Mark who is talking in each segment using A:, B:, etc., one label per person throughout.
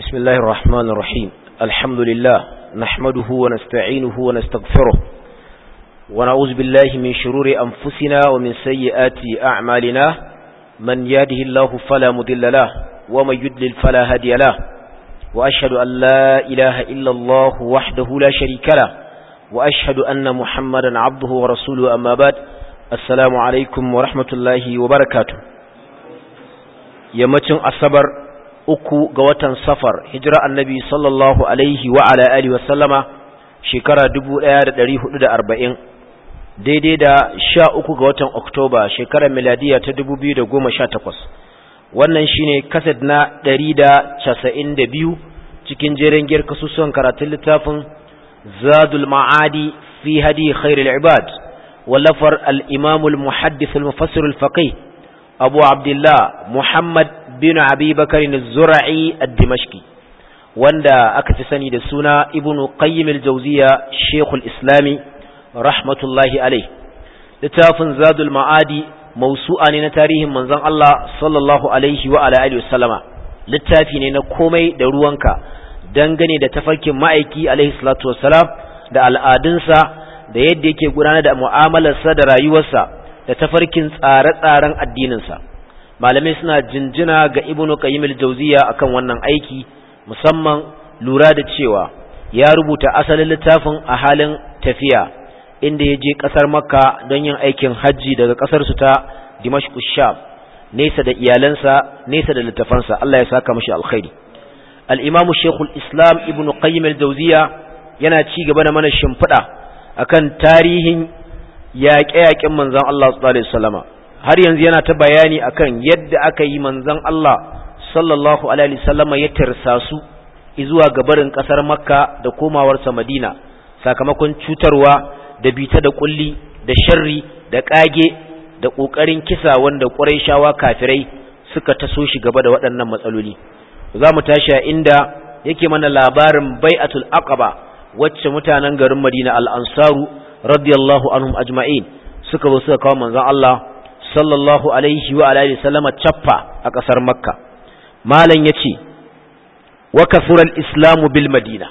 A: بسم الله الرحمن الرحيم الحمد لله نحمده ونستعينه ونستغفره ونعوذ بالله من شرور أنفسنا ومن سيئات أعمالنا من يهده الله فلا مضل له ومن يضلل فلا هادي له وأشهد أن لا إله إلا الله وحده لا شريك له وأشهد أن محمدا عبده ورسوله أما بعد السلام عليكم ورحمة الله وبركاته يمتن أصبر uku ga watan safar hijira annabi sallallahu alaihi wa ala alihi wasallama shekara 1440 daidai da 13 ga watan oktoba shekarar miladiya ta 2018 wannan shine kaset na 192 cikin jerin giyar kasusuwan karatun littafin zadul ma'adi fi hadi khairul ibad wallafar al-imam al-muhaddith al-mufassir al-faqih abu abdullah muhammad bin abi bakar az-zura'i ad-dimashqi wanda aka fi sani da suna ibnu qayyim al-jawziya shaykhul islami rahmatullahi alayh littafin zadul ma'adi mawsu'a ne na tarihin manzon Allah sallallahu alaihi wa ala alihi wasallama littafi ne na komai da ruwanka dangane da tafarkin ma'aiki alaihi salatu wassalam da al'adunsa da yadda yake gudanar da mu'amalarsa da rayuwarsa da tafarkin tsare-tsaren addininsa malamai suna jinjina ga ibnu qayyim al-jawziya akan wannan aiki musamman lura da cewa ya rubuta asalin littafin a halin tafiya inda ya je kasar makka don yin aikin hajji daga kasar su ta dimashq sham nesa da iyalansa nesa da littafansa Allah ya saka mishi alkhairi al-imam shaykhul islam ibnu qayyim al-jawziya yana ci gaba da mana shimfida akan tarihin yaƙe-yaƙen manzon Allah sallallahu alaihi wasallama har yanzu yana ta bayani akan yadda aka yi manzon Allah sallallahu alaihi wasallama ya tirsasu zuwa gabarin kasar Makka da komawarsa Madina sakamakon cutarwa da bita da kulli da sharri da kage da kokarin kisa wanda Qurayshawa kafirai suka taso shi gaba da waɗannan matsaloli zamu tashi a inda yake mana labarin bai'atul aqaba wacce mutanen garin Madina al-Ansaru radiyallahu anhum ajma'in suka zo suka kawo manzon Allah sallallahu alaihi wa alihi sallama chaffa a kasar Makka malan yace wa kasura al-islamu bil madina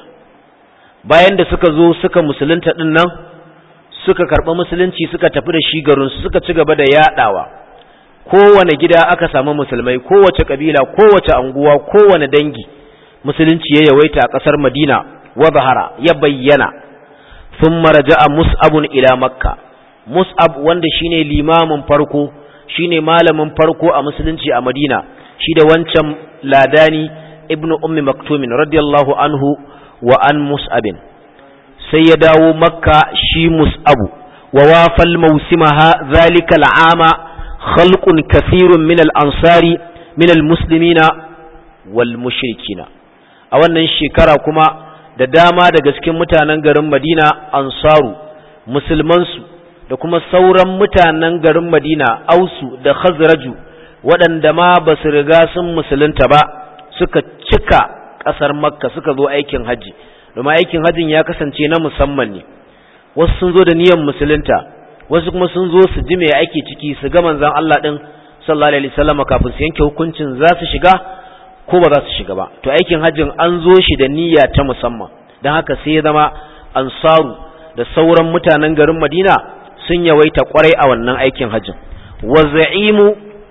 A: bayan da suka zo suka musulunta din nan suka karba musulunci suka tafi da shi garin su suka ci gaba da yadawa kowane gida aka samu musulmai kowace kabila kowace anguwa kowane dangi musulunci ya yawaita a kasar Madina wa zahara ya bayyana thumma raja'a mus'ab ila makka mus'ab wanda shine limamin farko shine malamin farko a musulunci a Madina shi da wancan ladani ibnu ummi maktum radiyallahu anhu wa an mus'abin sai ya dawo makka shi mus'abu wa wafal mawsimaha zalika al'ama khalqun kathirun min al-ansari min al-muslimina wal mushrikina a wannan shekara kuma da dama daga cikin mutanen garin Madina ansaru musulmansu da kuma sauran mutanen garin Madina ausu da khazraju waɗanda ma ba su riga sun musulunta ba suka cika ƙasar makka suka zo aikin haji domin aikin hajjin ya kasance na musamman ne wasu sun zo da niyyar musulunta wasu kuma sun zo su ji me ake ciki su ga manzon Allah din sallallahu alaihi wasallam kafin su yanke hukuncin za su shiga ko ba za su shiga ba to aikin hajjin an zo shi da niyya ta musamman don haka sai ya zama ansaru da sauran mutanen garin Madina sun yawaita kwarai a wannan aikin hajjin wa za'imu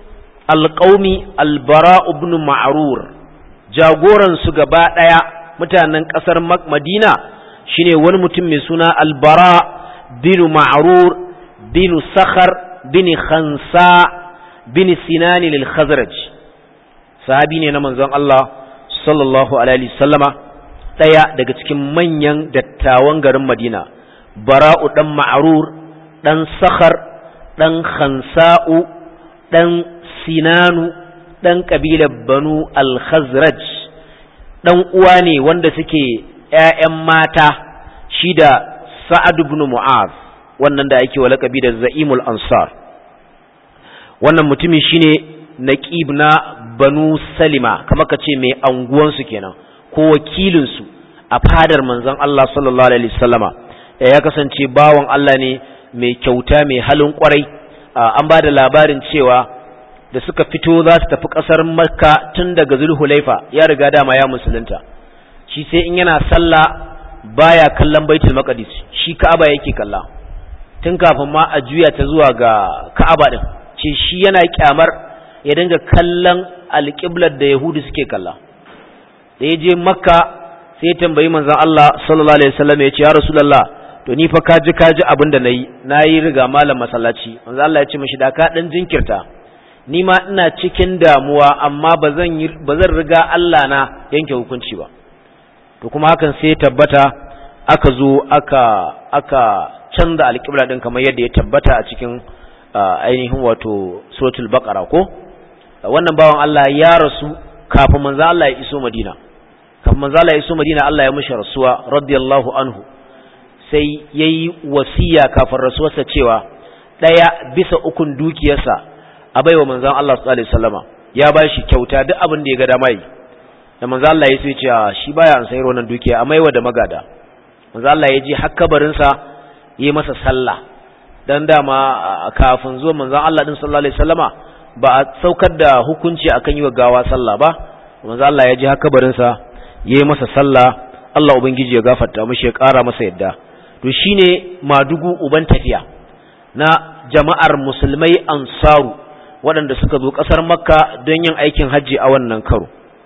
A: alqaumi albara ibn ma'rur jagoran su gaba daya mutanen kasar Madina shine wani mutum mai suna albara bin ma'rur bin sakhar bin khansa bin sinan lil khazraj sahabi ne na manzon Allah sallallahu alaihi wasallama daya daga cikin manyan dattawan garin Madina bara'u dan ma'rur dan sakhar dan khansa'u dan sinanu dan kabilar banu al-khazraj dan uwa ne wanda suke ƴaƴan mata shi da sa'ad ibn mu'az wannan da ake walakabi da za'imul ansar wannan mutumi shine naqib na banu salima kamar kace mai anguwan su kenan ko wakilin su a fadar manzon Allah sallallahu alaihi wasallama ya kasance bawon Allah ne mai kyauta mai halin kwarai an ba da labarin cewa da suka fito za su tafi ƙasar Makka tun daga Zulhulaifa ya riga dama ya musulunta, shi sai in yana sallah baya kallon Baitul Maqdis, shi Ka'aba yake kalla tun kafin ma a juya ta zuwa ga Ka'aba din, ce shi yana kyamar ya dinga kallon alƙiblar da Yahudu suke kalla. Da ya je Makka sai ya tambayi manzon Allah sallallahu alaihi wasallam, ya ce ya Rasulullah, to ni fa kaji abin da nayi riga malam masallaci. Manzon Allah ya ce mishi da ka dan jinkirta, ni ma ina cikin damuwa amma bazan riga Allah na yanke hukunci ba. To kuma hakan sai tabbata aka zo aka canza alƙibla din kamar yadda ya tabbata a cikin ainihin wato suratul baqara ko. Wannan bawan Allah ya rasu kafin manzo Allah ya iso Madina. Kafin manzo Allah ya iso Madina Allah ya mishi rasuwa radiyallahu anhu. Sai yayi wasiya kafin rasuwarsa cewa 1/3 dukiyarsa a baiwa manzon Allah sallallahu alaihi wasallama, ya bashi kyauta duk abin da ya ga dama yi. Da manzon Allah ya ce shi baya an sayar wannan dukiya a maiwa da magada. Manzon Allah ya je har kabarin sa yi masa sallah, dan dama kafin zuwa manzon Allah din sallallahu alaihi wasallama ba a saukar da hukunci akan yi wa gawa sallah ba. Manzon Allah ya je har kabarin sa yi masa sallah, Allah ubangiji ya gafarta mishi ya kara masa yadda. To shine madugu uban tafiya na jama'ar musulmai ansaru waɗanda suka zo ƙasar Makka don yin aikin hajji a wannan karo.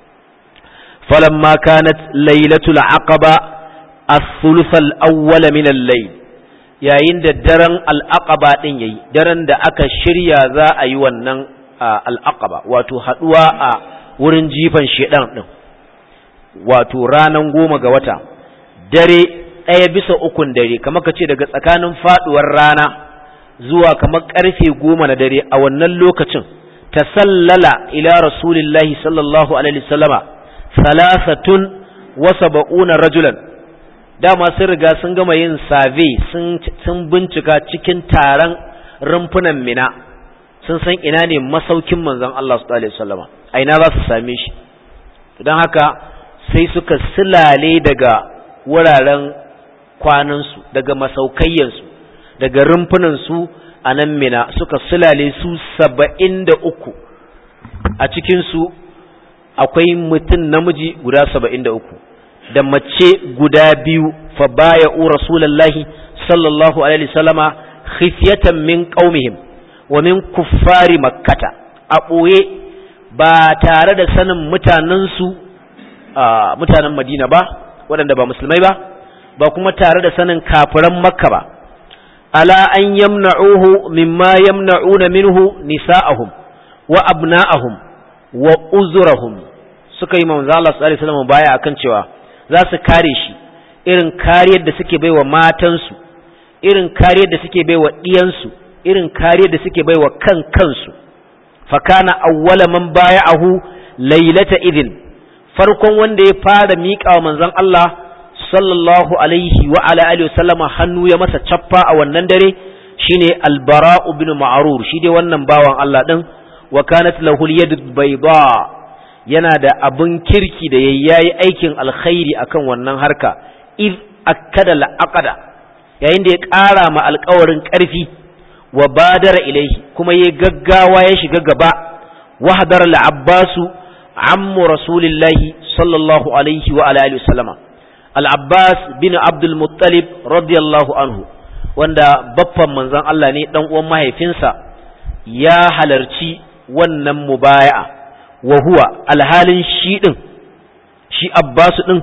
A: Falamma kanat lailatul aqaba as-thuluth al-awwal min al-layl, yayin da daren al-aqaba din yayi, daren da aka shirya za a yi wannan al-aqaba, wato haduwa a wurin jifan shedan din, wato ranan 10 ga wata, dare 1/3 dare, kamar kace daga tsakanin faduwar rana zuwa kamar karfe 10 na dare. A wannan lokacin tasallala ila rasulillahi sallallahu alaihi wasallama 73 rajulan. Dama sun riga sun gama yin survey, sun bincika cikin taron rumfunan Mina, sun san ina ne masaukin manzon Allah sallallahu alaihi wasallama, a ina za su same shi. Don haka sai suka silale daga wuraren kwanansu, daga masaukayyansu, daga rumfunansu a nan Mina, suka sulale su 73. A cikinsu akwai mutum namiji guda 73 da mace guda 2. Fa baya'u rasulullahi sallallahu alaihi wasallama khifyatan min qaumihim wa min kuffari makkata, a ɓoye ba tare da sanin mutanensu mutanen Madina ba waɗanda ba musulmai ba kuma tare da sanin kafiran Makka ba. ala an yamna'uhu mimma yamna'una minhu nisa'ahum wa abna'ahum wa uzurahum. Suka yi manzo Allah sallallahu alaihi wasallam baya akan cewa za su kare shi irin kariyar da suke baiwa matansu, irin kariyar da suke baiwa diyansu, irin kariyar da suke baiwa kansu. Fa kana awwala man baya'ahu laylata idin, farkon wanda ya fara miƙa wa manzon Allah sallallahu alaihi wa ala alihi wasallama hannu ya masa cappa a wannan dare shine al-Bara' ibn Ma'rur. Shi dai wannan bawan Allah din, wa kanat lahu al-yad bayda, yana da abun kirki da yayi aikin alkhairi akan wannan harka. Iz akkada al-aqda, yayin da ya ƙara ma alƙawarin ƙarfi, wa badara ilaihi, kuma yayi gaggawa ya shiga gaba. Wa hadara al-Abbas ammu rasulillahi sallallahu alaihi wa ala alihi wasallama, al-Abbas bin Abdul Muttalib radiyallahu anhu, wanda baffan manzon Allah ne, dan uwan mahaifinsa, ya halarci wannan mubaya'a. Wa huwa alhalin shi Abbas din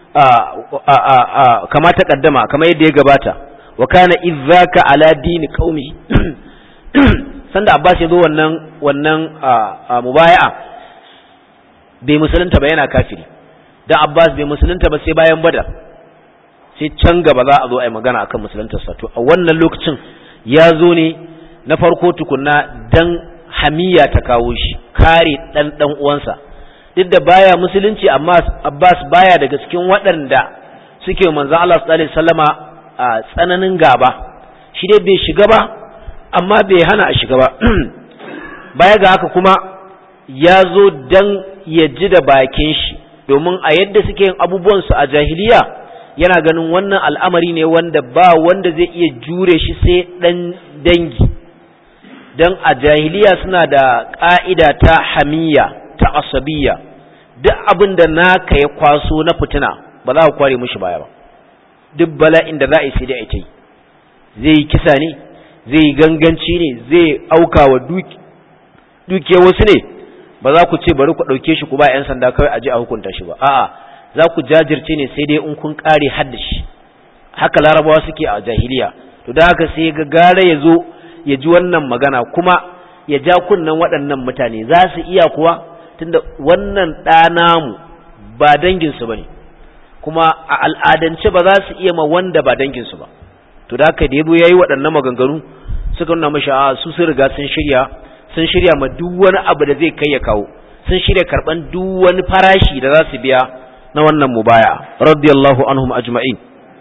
A: kama ta kaddama, kama yadda ya gabata, wa kana idzaka ala dini qaumi sanda Abbas ya zo wannan mubaya'a bai musulunta ba, yana kafiri. Dan Abbas bai musulunta ba sai bayan Badar, sai can gaba za a zo a yi magana akan musuluntarsa. To a wannan lokacin ya zo ne na farko tukunna dan hamiya ta kawo shi, kare dan uwansa. Duk da baya musulunci, amma Abbas baya daga cikin waɗanda suke manzon Allah sallallahu alaihi wasallama a tsananin gaba. Shi dai bai shiga ba, amma bai hana a shiga ba. Baya ga haka kuma ya zo dan ya ji da bakin shi, domin a yadda suke yin abubuwansu a jahiliya, yana ganin wannan al'amari ne wanda ba wanda zai iya jure shi sai ɗan dangi. dan a jahiliya suna da ka'ida ta hamiyya ta asabiyya, duk abin da naka ya kwaso na fitina ba za ka kware mishi baya ba. Duk bala'in da za a yi sai dai a yi, zai yi kisa ne, zai yi ganganci ne, zai auka wa dukiyar wasu ne, ba za ku ce bari ku ɗauke shi ku ba 'yan sanda kawai a je a hukunta shi ba. A'a, za ku jajirce ne sai dai in kun ƙare haddashi. Haka larabawa suke a jahiliya. To da haka sai ga gara ya zo ya ji wannan magana kuma ya ja kunnen waɗannan mutane za su iya kuwa, tunda wannan ɗanamu ba danginsu ba ne, kuma a al'adance ba za su iya ma wanda ba danginsu ba. To da haka da yabo ya yi waɗannan maganganu suka nuna mashi su sun riga sun shirya ma duk wani abu da zai kai ya kawo, sun shirya karɓan duk wani farashi da za su biya na wannan mubaya radiyallahu anhum ajma'in.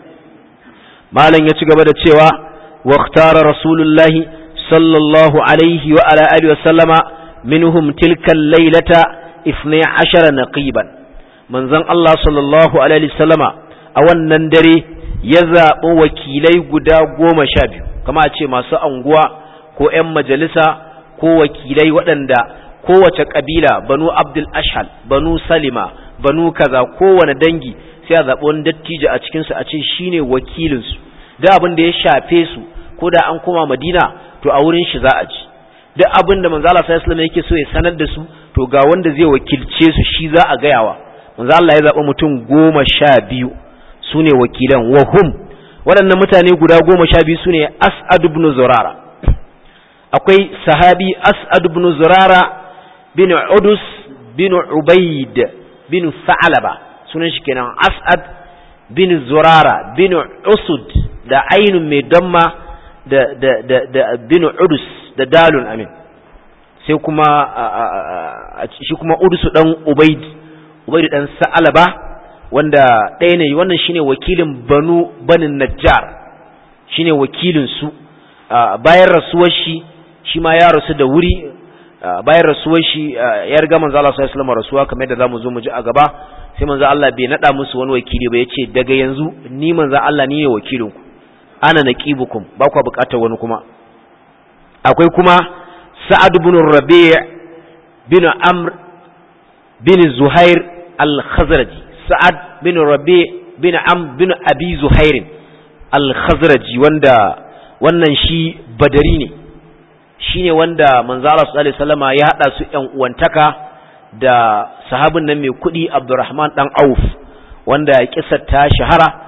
A: malam ya ci gaba da cewa waqtara rasulullahi sallallahu alaihi wa ala alihi wa sallama minhum tilka al-lailata 12 naqiban. manzon Allah sallallahu alaihi wasallama a wannan dare ya zaɓi wakilai guda 12, kama a ce masu anguwa ko 'yan majalisa ko wakilai waɗanda kowace ƙabila, banu abdul ashhal, banu salima, banu kaza, kowane dangi sai a zaɓi wani dattijo a cikinsu a ce shine wakilinsu. duk abin da ya shafe su ko da an koma madina to a wurin shi za a ji. duk abin da manzo Allah sallallahu alaihi wasallam yake so ya sanar da su to ga wanda zai wakilce su shi za a gayawa. manzo Allah ya zaɓi mutum 12 su ne wakilan. wahum, waɗannan mutane guda 12 su ne As'ad ibn Zurara. akwai sahabi As'ad ibn Zurara bin Udus bin Ubayd bin Sa'laba, sunan shi kenan As'ad bin Zurara bin Usud da ainun mai damma da bin Udus da dalun amin. sai kuma shi kuma Udus dan Ubayd dan Sa'laba, wanda ɗaya ne, wannan shine wakilin banin Najjar, shine wakilin su. bayan rasuwar shi ma ya rasu da wuri. bayan rasuwar shi ya riga manzo Allah sallallahu alaihi wasallam rasuwa, kamar yadda zamu zo mu ji a gaba. sai manzo Allah bai nada musu wani wakili ba, yace daga yanzu ni manzo Allah ni ne wakilin ku, ana naqibukum, ba ku bukatar wani kuma. akwai kuma Sa'ad ibn Rabi' bin Amr bin Zuhair al-Khazraji. Sa'ad bin Rabi' bin Amr bin Abi Zuhair al-Khazraji, wanda wannan shi badari ne, shine wanda manzo Allah sallallahu alaihi wasallama ya hada su ƴan uwantaka da sahabin nan mai kudi Abdurrahman dan Auf, wanda kissar ta shahara.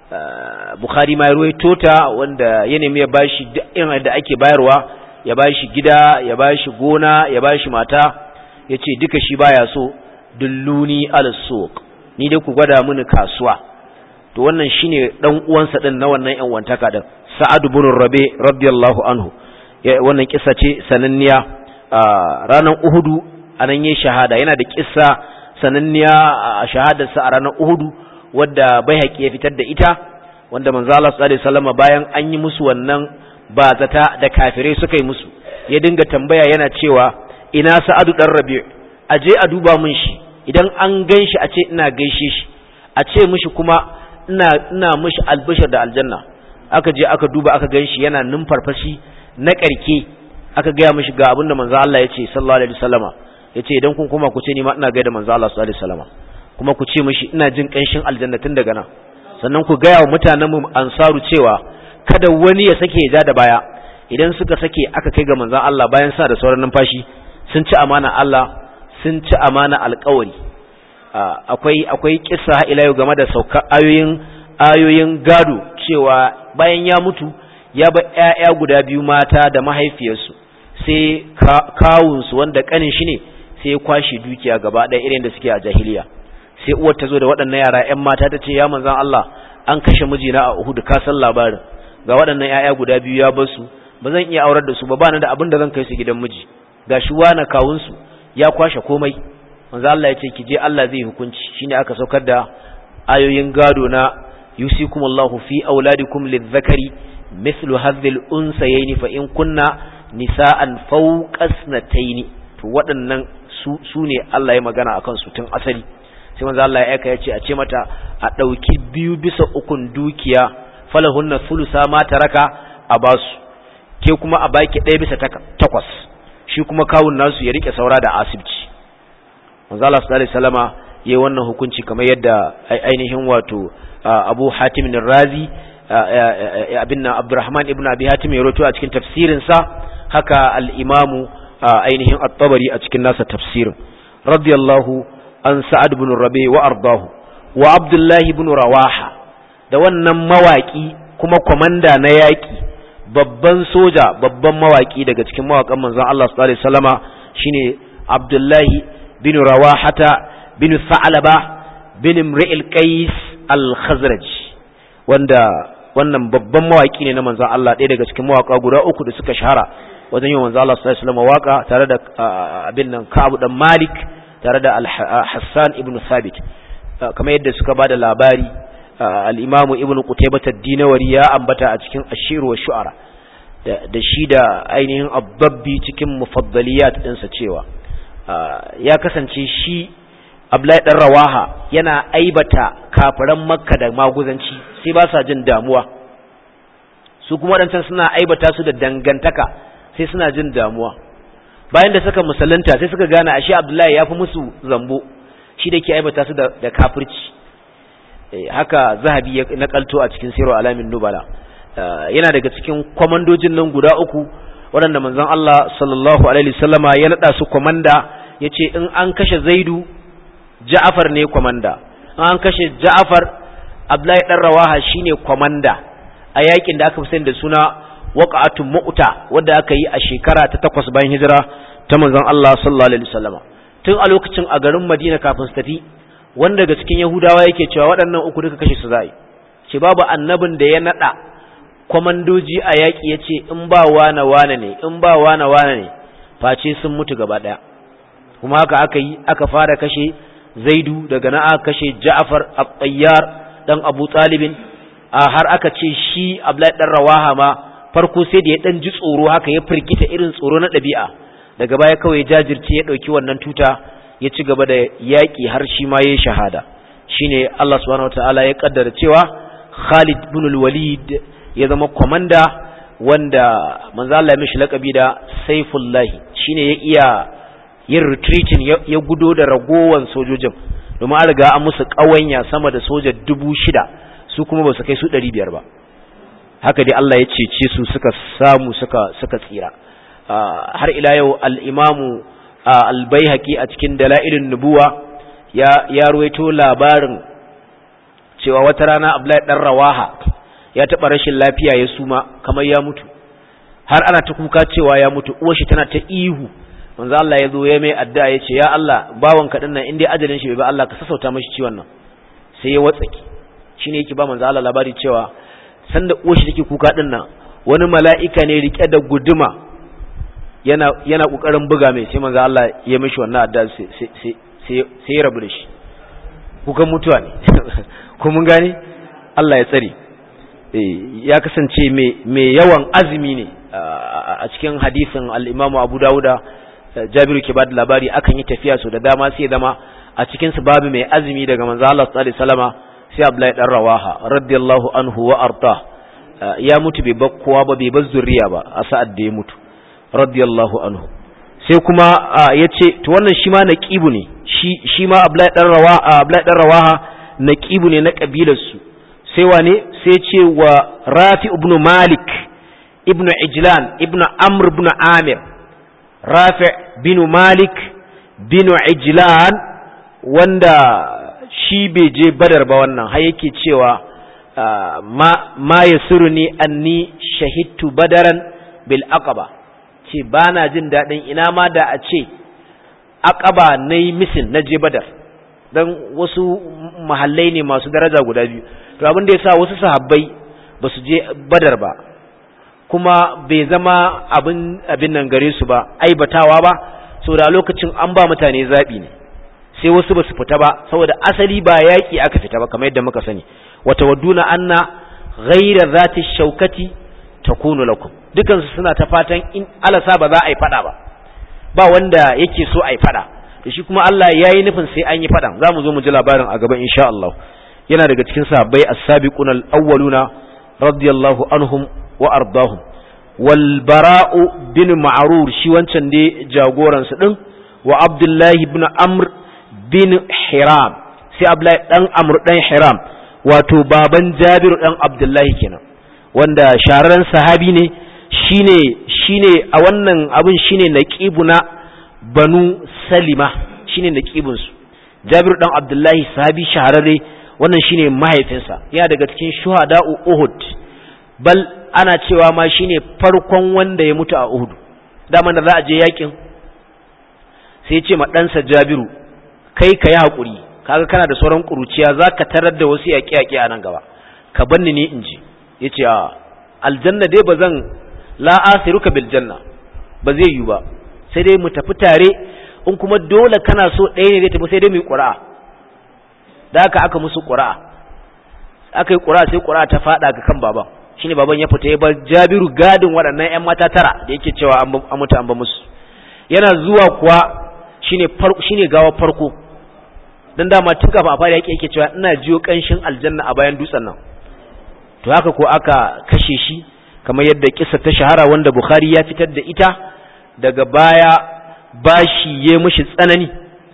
A: Bukhari ma ya ruwaito ta, wanda ya nemi ya bashi duk irin da ake bayarwa, ya bashi gida, ya bashi gona, ya bashi mata, yace duka shi baya so. dulluni al-suq, ni dai ku gwada mini kasuwa. to wannan shine dan uwansa din na wannan ƴan uwantaka din, Sa'ad ibn Rabi radiyallahu anhu. wannan kissa ce sananniya. ranar Uhudu anan yayin shahada, yana da kissa sananniya a shahadarsa a ranar Uhudu wadda Baihaqi ya fitar da ita, wanda manzo Allah sallallahu alaihi wasallam bayan an yi musu wannan bazata da kafirai suka yi musu, ya dinga tambaya yana cewa ina Sa'adu dan Rabi', aje a duba mun shi, idan an ganshi a ce ina gaishe shi, a ce mishi kuma ina mishi albishir da aljanna. aka je aka duba aka ganshi yana numfarfashi na karke, aka gaya mishi ga abinda manzo Allah ya ce sallallahu alaihi wasallama, yace idan kun kuma ku ce ni ma ina gaida manzo Allah sallallahu alaihi wasallama, kuma ku ce mishi ina jin kanshin aljanna tun daga nan. sannan ku gaya wa mutanen mu ansaru cewa kada wani ya sake ya ja da baya, idan suka sake aka kai ga manzo Allah bayan sa da sauran numfashi, sun ci amana Allah, sun ci amana alƙawari. akwai kissa ila yau game da sauka ayoyin gado, cewa bayan ya mutu ya ba ƴaƴa guda 2 mata da mahaifiyarsu, sai kawunsu wanda kanin shi ne sai ya kwashi dukiya gaba ɗaya irin da suke a jahiliya. sai uwar ta zo da waɗannan yara ƴan mata ta ce ya manzon Allah, an kashe mijina a Uhud, ka san labarin, ga waɗannan ƴaƴa guda 2 ya bar su, ba zan iya aurar da su ba, bani da abin da zan kai su gidan miji, gashi wani kawunsu ya kwashe komai. manzon Allah ya ce ki je, Allah zai hukunci. shine aka saukar da ayoyin gado na yusikumullahu fi auladikum lidhakari mithlu hadhil unsayaini fa in kunna nisaan fawqa sanataini. to waɗannan su ne Allah ya magana akan su tun asali. sai manzo Allah ya aika ya ce a ce mata a ɗauki 2/3 dukiya, falahunna thulutha ma taraka a basu. ke kuma a baki 1/8 shi kuma kawun nasu ya rike saura da asibci. manzo Allah sallallahu alaihi wasallama yayi wannan hukunci kamar yadda ainihin wato Abu Hatim ar-Razi abin Abdurrahman ibn Abi Hatim ya rawaito a cikin tafsirin sa, haka al-Imam ainihin at-Tabari a cikin nasa tafsirin. Radiyallahu an Sa'ad ibn Rabi wa ardahu wa Abdullah ibn Rawaha, da wannan mawaki kuma komanda na yaki, babban soja, babban mawaki daga cikin mawakan manzon Allah sallallahu alaihi wasallama shine Abdullah bin Rawahata bin Sa'laba bin Imri'il Qais al-Khazraj, wanda wannan babban mawaki ne na manzon Allah, ɗaya daga cikin mawaka guda uku da suka shahara wajen yin manzon Allah sallallahu alaihi wasallam waka, tare da abin nan Ka'ab dan Malik, tare da Hassan ibn Thabit, kamar yadda suka bada labari. al-Imam Ibn Qutaybah ad-Dinawari ya ambata a cikin Ashir wa Shu'ara da shi da ainihin Abdabbi cikin mufaddaliyat ɗinsa cewa ya kasance shi Abdullahi dan Rawaha yana aibata kafiran Makka da maguzanci, sai ba sa jin damuwa. Su kuma wadancan suna aibata su da dangantaka, sai suna jin damuwa. Bayan da suka musulunta sai suka gane ashe Abdullahi ya fi musu zambo, shi da ke aibata su da kafirci. Haka Zahabi ya nakalto a cikin Sirru Alamin Nubala. Yana daga cikin komandojin nan guda uku waɗanda manzon Allah sallallahu alaihi wasallama ya nada su komanda, yace in an kashe Zaidu, Ja'far ne komanda, in an kashe Ja'far, Abdullahi dan Rawaha shine komanda a yakin da aka fi sani da suna waqa'atu Mu'ta, wanda aka yi a shekara ta 8 bayan hijira ta manzon Allah sallallahu alaihi wasallama. Tun a lokacin a garin Madina kafin su tafi, wanda daga cikin Yahudawa yake cewa waɗannan uku duka kashe su za'i, ce babu annabin da ya nada komandoji a yaƙi ya ce in ba wane ne, in ba wane ne, face sun mutu gaba ɗaya. Kuma haka aka yi, aka fara kashe Zaidu, daga na aka kashe Ja'far al-Tayyar dan Abu Talibin, har aka ce shi Abdullahi dan Rawaha ma farko sai da ya dan ji tsoro, haka ya firgita irin tsoro na ɗabi'a, daga baya kawai jajirce ya ɗauki wannan tuta ya ci gaba da yaƙi har shi ma ya shahada. Shine Allah subhanahu wataala ya kaddara cewa Khalid ibn al-Walid ya zama komanda, wanda manzo Allah ya mishi lakabi da Saifullahi, shine ya iya yin retreating, ya gudo da ragowan sojojin, domin an riga an musu kawanya sama da soja 6,000, su kuma ba su kai su 500 ba. Haka dai Allah ya cece su suka samu suka tsira. Har ila yau al-Imamu al-Baihaqi a cikin Dalailun Nubuwa ya ruwaito labarin cewa wata rana Abdullahi dan Rawaha ya taɓa rashin lafiya, ya suma kamar ya mutu, har ana ta kuka cewa ya mutu, uwar shi tana ta ihu. Manzo Allah ya zo ya mai addu'a, ya ce ya Allah, bawanka din nan in dai ajalin shi bai ba, Allah ka sassauta mashi ciwon nan. Sai ya watsake. Shine yake ba manzo Allah labari cewa sanda uwar shi take kuka din nan, wani mala'ika ne rike da guduma yana kokarin buga mai, sai manzo Allah ya mishi wannan addu'a sai ya rabu da shi. Kukan mutuwa ne. Ko mun gane? Allah ya tsare. Ya kasance mai yawan azumi ne. A cikin hadisin al-Imam Abu Dawuda, Jabiru ke bada labari akan yi tafiya so da dama sai zama a cikin su babu mai azumi daga manzo Allah sallallahu alaihi wasallama sai Abdullahi dan Rawaha radiyallahu anhu wa arda. Ya mutu bai bar kowa ba, bai bar zuriya ba a sa'ad da ya mutu radiyallahu anhu. Sai kuma yace to wannan shi ma naqibu ne, shi ma Abdullahi dan Rawaha naqibu ne na kabilar su. Sai wane? Sai ce wa Rafi ibn Malik ibn Ijlan ibn Amr ibn Amir. Rafi bin Malik bin Ijlan, wanda shi bai je Badar ba, wannan har yake cewa ma yasurni anni shahidtu Badaran bil Aqaba, ce bana jin dadin ina ma da a ce Aqaba nayi misin na je Badar, dan wasu mahallai ne masu daraja guda biyu. To abin da yasa wasu sahabbai ba su je Badar ba, kuma bai zama abin nan gare su ba, aibatawa ba, saboda a lokacin an ba mutane zabi ne, sai wasu ba su fita ba, saboda asali ba yaki aka fita ba kamar yadda muka sani. Wata wadduna anna ghayra zati shaukati takunu lakum, dukan su suna ta fatan in alasa ba za a yi fada ba wanda yake so a yi fada, to shi kuma Allah yayi nufin sai an yi fadan. Zamu zo mu ji labarin a gaban insha Allah. Yana daga cikin sahabbai as-sabiquna al-awwaluna radiyallahu anhum wa ardahum. wal bara'u bin ma'rur shi wancan dai jagoran su din wa abdullahi ibn amr bin hiram sai abdullahi dan amr dan hiram wato baban jabir dan abdullahi kenan wanda shahararren sahabi ne shine a wannan abin shine naqibuna banu salima shine naqibun su jabir dan abdullahi sahabi shahararre wannan shine mahaifinsa yana daga cikin shuhada'u uhud bal ana cewa ma shine farkon wanda ya mutu a uhud dama da za a je yakin sai ya ce ma ɗansa jabiru kai ka yi haƙuri kaga kana da sauran ƙuruciya za ka tarar da wasu yaƙe-yaƙe a nan gaba ka banni ne in ji ya ce a aljanna dai ba zan la'asiruka bil janna ba zai yi ba sai dai mu tafi tare in kuma dole kana so ɗaya ne zai tafi sai dai mu yi ƙura'a da aka musu ƙura'a aka yi ƙura'a sai ƙura'a ta faɗa ga kan baban shine baban ya fita ya bar jabiru gadin waɗannan 'yan mata tara da yake cewa an mutu an ba musu yana zuwa kuwa shine gawa farko dan dama tun kafin a fara yake cewa ina jiyo kanshin aljanna a bayan dutsen nan to haka ko aka kashe shi kamar yadda kissa ta shahara wanda Bukhari ya fitar da ita daga baya bashi ya mishi tsanani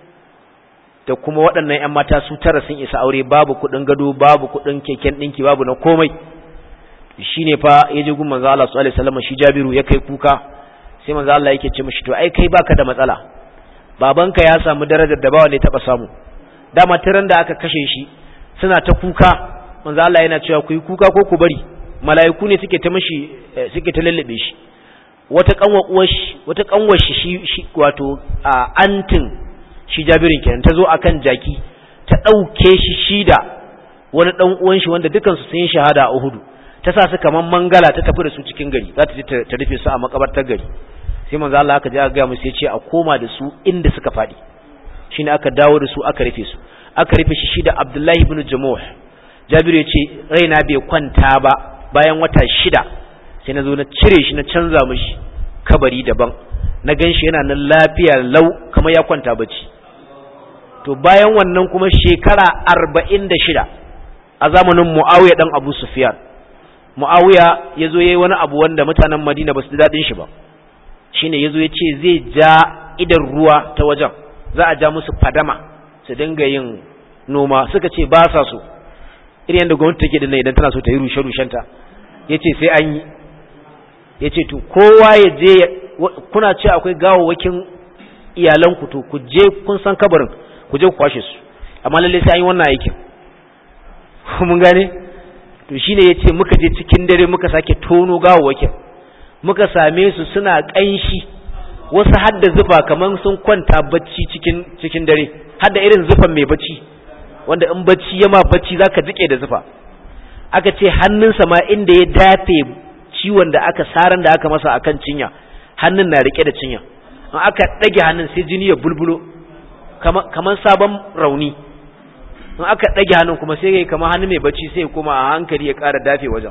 A: da kuma waɗannan ƴan mata su tara sun isa aure babu kuɗin gado babu kuɗin keken ɗinki babu na komai shine fa yaje gun manzo Allah sallallahu alaihi wasallam shi Jabiru ya kai kuka sai manzo Allah yake ce mishi to ai kai baka da matsala babanka ya samu darajar da bawa ne taba samu dama tiran da aka kashe shi suna ta kuka manzo Allah yana cewa ku yi kuka ko ku bari mala'iku ne suke ta mishi suke ta lallabe shi wata kanwar shi wato antin shi Jabirin kenan ta zo akan jaki ta dauke shi shida wani dan uwan shi wanda dukan su sun yi shahada a Uhud ta sa su kaman mangala ta tafi da su cikin gari za ta je ta rufe su a makabartar gari sai manzo Allah aka je aka ga musu yace a koma da su inda suka fadi shine aka dawo da su aka rufe su aka rufe shi da Abdullahi ibn Jamuh Jabiru yace raina bai kwanta ba bayan wata 6 sai nazo na cire shi na canza mishi kabari daban na ganshi yana nan lafiya lau kamar ya kwanta bacci to bayan wannan kuma shekara 46 a zamanin Muawiya dan Abu Sufyan Muawiya yazo yayi wani abu wanda mutanen Madina basu ji dadin shi ba shine yazo yace zai ja idan ruwa ta wajen za a ja musu fadama su dinga yin noma suka ce ba sa so irin yanda gwamnati take dinnan idan tana so ta yi rushe-rushenta yace sai an yi yace to kowa ya je kuna ce akwai gawawwakin iyalanku to ku je kun san kabarin ku je ku kwashe su amma lalle sai an yi wannan aikin mun gane to shine yace muka je cikin dare muka sake tono gawawwakin muka same su suna kanshi wasu hadda zufa kaman sun kwanta bacci cikin dare hadda irin zufan mai bacci wanda in bacci yama bacci zaka jike da zufa aka ce hannunsa ma inda ya dafe ciwon da aka saran da aka masa akan cinya hannun na rike da cinya in aka dage hannun sai jini ya bulbulo kaman sabon rauni in aka dage hannun kuma sai yayi kaman hannu mai bacci sai kuma a hankali ya ƙara dafe wajen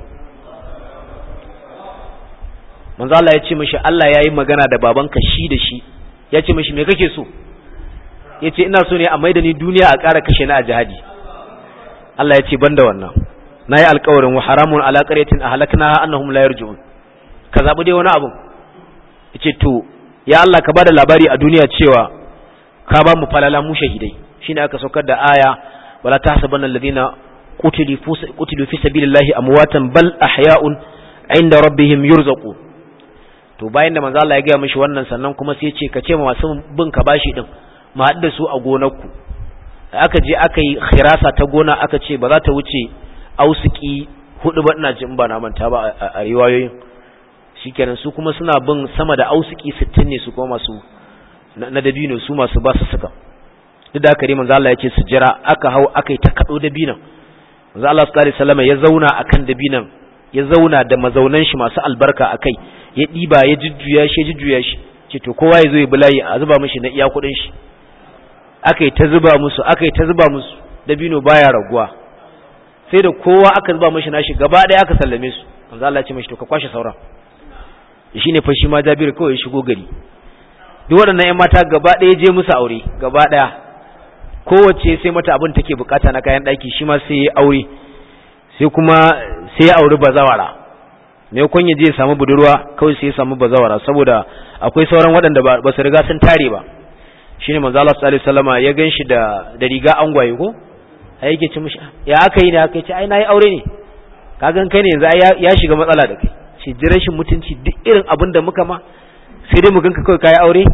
A: manzo Allah ya ce mishi Allah yayi magana da babanka shi da shi ya ce mishi me kake so yace ina so ne a maida ni duniya a ƙara kashe ni a jihadi Allah ya ce banda wannan nayi alƙawarin wa haramun ala qaryatin ahlaknaha annahum la yarji'un ka zabi dai wani abu yace to ya Allah ka bada labari a duniya cewa ka ba mu falala mu shahidai shine aka saukar da aya wala tahsabanna alladhina qutilu fi sabilillahi amwatan bal ahya'un 'inda rabbihim yurzaqun to bayan da manzo Allah ya ga mishi wannan sannan kuma sai ya ce ka ce ma masu bin ka bashi din mu haɗa su a gonarku aka je aka yi khirasa ta gona aka ce ba za ta wuce ausuki 4 ba ina jin ba na manta ba a riwayoyin shikenan su kuma suna bin sama da ausuki 60 ne su kuma masu na dabino su masu ba su suka duk da aka manzo Allah ya ce su jira aka hau aka yi ta kado dabinan manzo Allah sallallahu alaihi wasallam ya zauna akan dabinan ya zauna da mazaunan shi masu albarka akai ya diba ya jujjuya shi ce to kowa ya zo ya bulayi a zuba mishi na iya kudin shi akai ta zuba musu dabino baya raguwa sai da kowa aka zuba mishi nashi gaba daya aka sallame su manzo Allah ya ce mishi to ka kwashe sauran shine fa shi ma Jabir kawai ya shigo gari duk waɗannan ƴan mata gaba daya je musu aure gaba daya kowace sai mata abin take bukata na kayan daki shi ma sai ya aure sai kuma sai ya auri bazawara me kun yaje ya samu budurwa kawai sai ya samu bazawara saboda akwai sauran waɗanda ba su riga sun tare ba shine manzo Allah sallallahu alaihi wasallama ya ganshi da riga angwaye ko ai yake ce mishi ya aka yi ne aka ce ai nayi aure ne ka gan kai ne yanzu ya shiga matsala da kai shi ji rashin mutunci duk irin abin da muka ma sai dai mu ganka kawai kai aure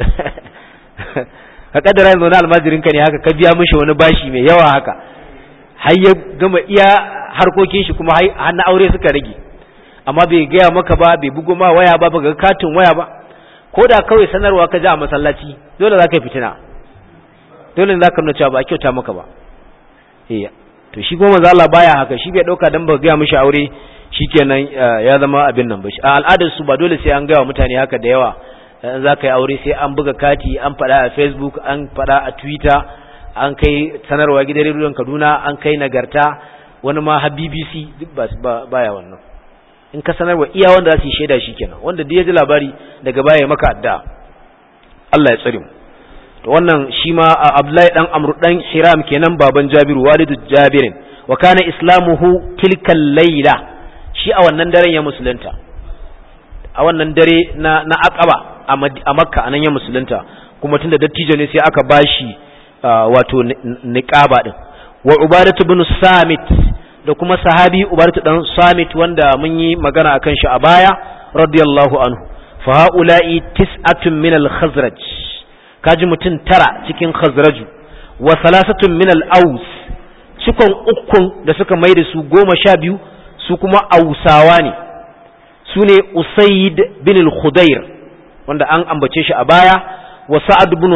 A: ka kaddara yanzu na almajirin ka ne haka ka biya mishi wani bashi mai yawa haka har ya gama iya harkokin shi kuma har na aure suka rage amma bai gaya maka ba bai bugo ma waya ba ga katin waya ba ko da kawai sanarwa ka ji a masallaci dole za ka yi fitina dole za ka nuna cewa ba a kyauta maka ba to shi kuma manzo Allah baya haka shi bai dauka dan ba gaya mishi aure shikenan ya zama abin nan ba shi a al'adar su ba dole sai an gaya mutane haka da yawa in za ka yi aure sai an buga kati an faɗa a Facebook an faɗa a Twitter an kai sanarwa gidan rediyon Kaduna an kai nagarta wani ma har BBC duk baya wannan in ka sanarwa iya wanda za su yi shaida shikenan wanda duk ya ji labari daga baya maka addu'a Allah ya tsare mu to wannan shi ma Abdullahi dan Amr dan Hiram kenan baban Jabiru walidu Jabirin wa kana islamuhu tilkal layla shi a wannan daren ya musulunta a wannan dare na Aqaba a Makka anan ya musulunta kuma tunda dattijo ne sai aka bashi wato niqaba din wa Ubadatu ibn Samit da kuma sahabi Ubadatu dan Samit wanda mun yi magana akan shi a baya radiyallahu anhu fa haula'i tis'atun min al-Khazraj kaji mutum 9 cikin Khazraju wa salasatun min al-Aws cikon ukun da suka maida su 12 su kuma Ausawa ne sune Usayd bin al-Khudair wanda an ambace shi a baya wa Sa'ad ibn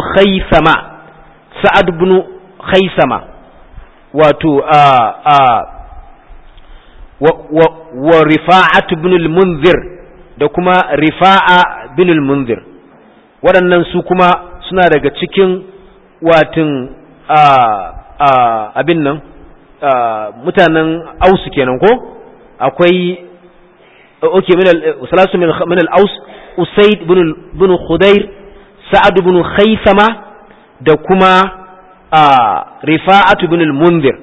A: Khaysama wato wa Rifa'at ibn al-Munzir da kuma Rifa'a bin al-Munzir waɗannan su kuma suna daga cikin watin abin nan mutanen Aus kenan ko akwai salasu min al-Aus Usayd bin Khudair Sa'ad bin Khaysama da kuma Rifa'at bin al-Munzir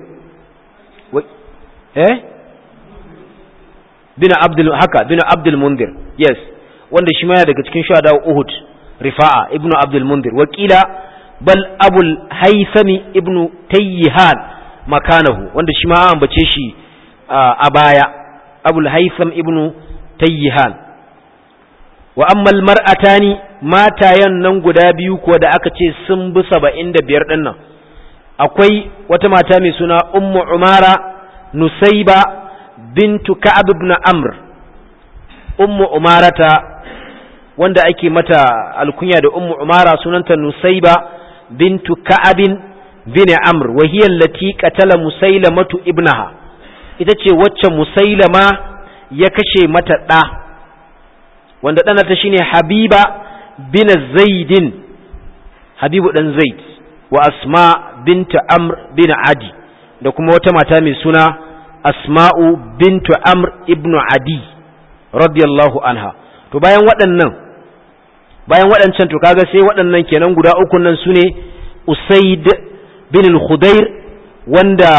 A: bin Abdul Munzir yes wanda shi ma ya daga cikin shuhada Uhud Rifa'a ibnu Abdul Munzir wakila bal Abul Haythami ibnu Tayyihan makanahu wanda shi ma an ambace shi a baya Abul Haytham ibnu Tayyihan wa ammal mar'atani matayan nan guda biyu ko da aka ce sun bi 75 din nan akwai wata mata mai suna Ummu Umara Nusayba bintu Ka'ab ibn Amr Ummu Umarata wanda ake mata alkunya da Ummu Umara sunanta Nusayba bintu Ka'ab bin Amr wa hiya allati qatala Musailamatu ibnaha ita ce wacce Musailama ya kashe mata da wanda dana ta shine Habiba bin Zaidin Habibu dan Zaid wa Asma bintu Amr bin Adi da kuma wata mata mai suna Asma'u bintu Amr ibn Adi radiyallahu anha to bayan waɗancan to kaga sai waɗannan kenan guda uku nan sune Usayd bin al-Khudair wanda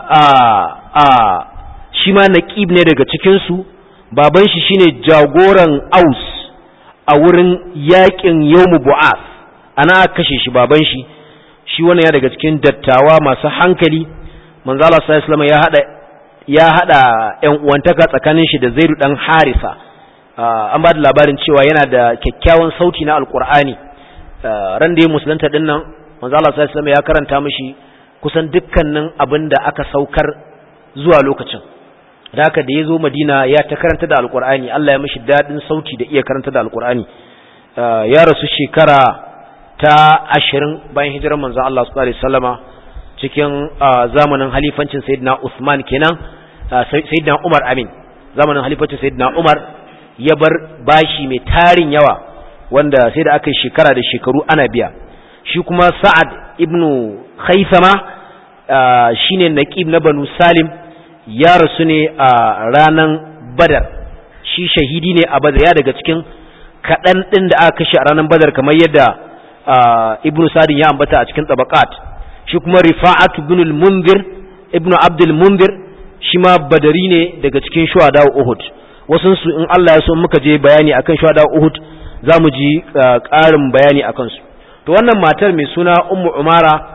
A: shi ma naqib ne daga cikin su baban shi shine jagoran Aus a wurin yakin Yawm Bu'ath ana kashe shi baban shi wannan ya daga cikin dattawa masu hankali manzo Allah sallallahu alaihi wasallam ya hada ƴan uwantaka tsakanin shi da Zaidu dan Harisa an ba da labarin cewa yana da kyakkyawan sauti na alqur'ani ran da ya musulunta din nan manzo Allah sallallahu alaihi wasallam ya karanta mishi kusan dukkanin abinda aka saukar zuwa lokacin da haka da yazo Madina ya ta karanta da alqur'ani Allah ya mishi dadin sauti da iya karanta da alqur'ani ya rasu shekara ta 20 bayan hijirar manzo Allah sallallahu alaihi wasallama cikin zamanin halifancin Sayyidina Uthman kenan Sayyidina Umar amin zamanin halifancin Sayyidina Umar ya bar bashi mai tarin yawa wanda sai da aka yi shekara da shekaru ana biya shi kuma Sa'ad ibn Khaysama shine naqib na Banu Salim ya rasu ne a ranan Badar shi shahidi ne a Badar ya daga cikin kadan din da aka kashe a ranan Badar kamar yadda Ibn Sa'd ya ambata a cikin tabaqat shi kuma Rifa'atu ibn al-Munzir ibn Abdul Munzir shi ma badari ne daga cikin shuhada Uhud wasu su in Allah ya so muka je bayani akan shuhada Uhud zamu ji ƙarin bayani akan su. To wannan matar mai suna Ummu Umara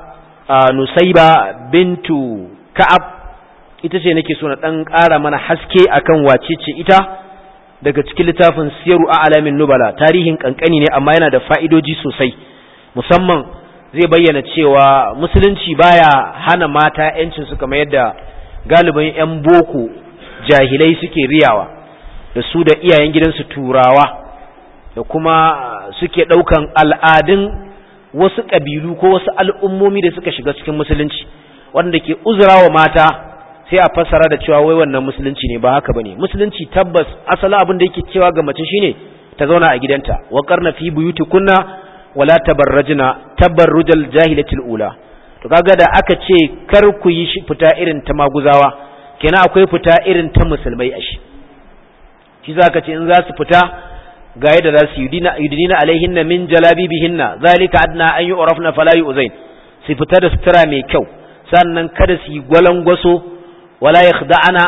A: Nusayba bintu Ka'ab ita ce nake so na dan ƙara mana haske akan wace ce ita daga cikin littafin Siyaru A'lamin Nubala. Tarihin kankani ne amma yana da fa'idoji sosai, musamman zai bayyana cewa musulunci baya hana mata yancin su kamar yadda galibin yan boko jahilai suke riyawa da su da iyayen gidansu turawa da kuma suke daukan al'adun wasu kabilu ko wasu al'ummomi da suka shiga cikin musulunci wanda ke uzurawa mata sai a fassara da cewa wai wannan musulunci ne. ba haka bane. Musulunci tabbas asali abin da yake cewa ga mace shine ta zauna a gidanta, wa qarna fi buyutikunna wala tabarrajna tabarrujal jahilatil ula. to kaga da aka ce kar ku yi fita irin ta maguzawa, kenan akwai fita irin ta musulmai ashi. shi zaka ce in za su fita ga yadda za su yudina alaihinna min jalabibihinna zalika adna an yu'rafna fala yu'zain. su fita da sutura mai kyau, sannan kada su yi gwalangwaso wala yakhda'ana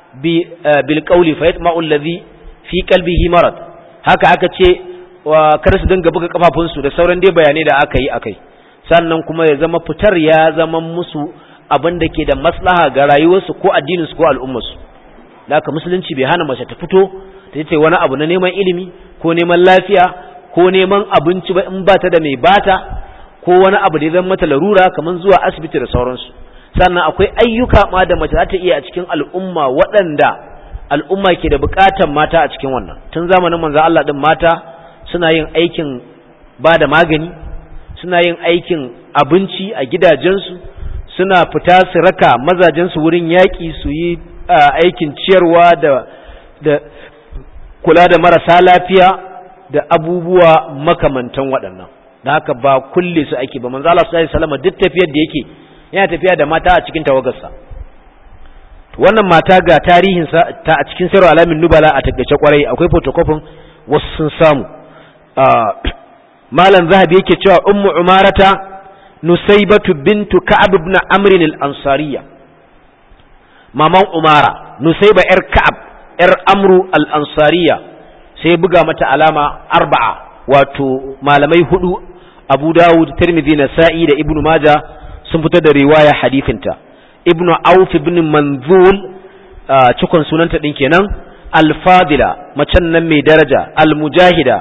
A: bil qawli fayatma'u alladhi fi qalbihi marad. haka aka ce kada su dinga buga kafafunsu da sauran dai bayanai da aka yi akai. sannan kuma ya zama fitar ya zama musu abin da ke da maslaha ga rayuwarsu ko addininsu ko al'ummarsu. da haka musulunci bai hana mace ta fito ta ce wani abu na neman ilimi ko neman lafiya ko neman abinci ba in ba ta da mai bata ko wani abu da zan mata larura kamar zuwa asibiti da sauransu. sannan akwai ayyuka ma da mace za ta iya a cikin al'umma waɗanda al'umma ke da buƙatar mata a cikin wannan. tun zamanin manzo Allah din mata suna yin aikin ba da magani, suna yin aikin abinci a gidajensu, suna fita su raka mazajensu wurin yaƙi, su yi aikin ciyarwa da kula da marasa lafiya da abubuwa makamantan waɗannan. da haka ba kulle su ake ba. manzo Allah sallallahu alaihi wasallam duk tafiyar da yake yana tafiya da mata a cikin tawagarsa. wannan mata ga tarihin ta a cikin Sirru Alamin Nubala a takeice kwarai, akwai photocopy wasu sun samu. malam Zahabi yake cewa Ummu Umarata Nusaybatu bintu Ka'ab ibn Amr al-Ansariya. maman Umara Nusayba yar Ka'ab yar Amru al-Ansariya, sai buga mata alama 4, wato malamai 4 Abu Dawud, Tirmidhi, Nasa'i da Ibn Majah sun fitar da riwaya hadisinta. Ibn Auf ibn Manzul cikon sunanta din kenan, Al-Fadila macen nan mai daraja, Al-Mujahida,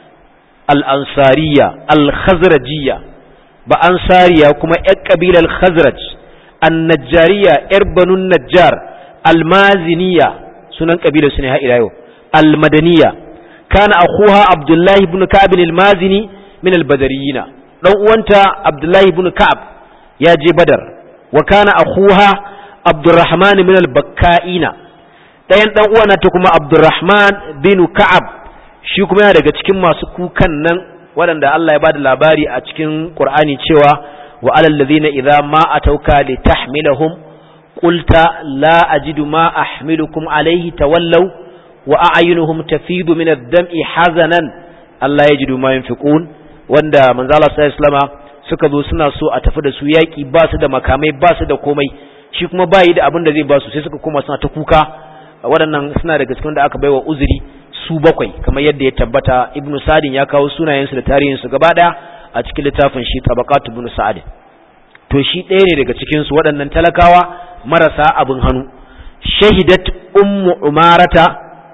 A: Al-Ansariya, Al-Khazrajiyya, ba Ansariya kuma ƴar kabilar Khazraj, An-Najjariya ƴar Banu Najjar, Al-Maziniya sunan kabilar su ne har ila yau, Al-Madaniya. kana akhuha Abdullah ibn Ka'b al-Mazini min al-Badariyina, dan uwanta Abdullah ibn Ka'b ya je Badar. wa kana akhuha Abdurrahman min al-Bakkaina, ɗayan dan uwana ta kuma Abdurrahman bin Ka'ab, shi kuma yana daga cikin masu kukan nan waɗanda Allah ya bada labari a cikin Qur'ani cewa wa alal ladhina idza ma atauka litahmilahum qulta la ajidu ma ahmilukum alayhi tawallaw wa a'yunuhum tafidu min ad-dam'i hazanan alla yajidu ma yunfiqun. wanda manzo Allah sallallahu alaihi wasallam suka zo suna so a tafi da su yaki, ba su da makamai, ba su da komai, shi kuma bayi da abin da zai ba su, sai suka koma suna ta kuka. waɗannan suna daga cikin da aka baiwa uzuri su 7 kamar yadda ya tabbata. Ibn Sa'd ya kawo sunayensu da tarihinsu gaba daya a cikin littafin shi Tabaqat Ibn Sa'd. to shi ɗaya ne daga cikin su waɗannan talakawa marasa abin hannu. Shahidat Ummu Umarata,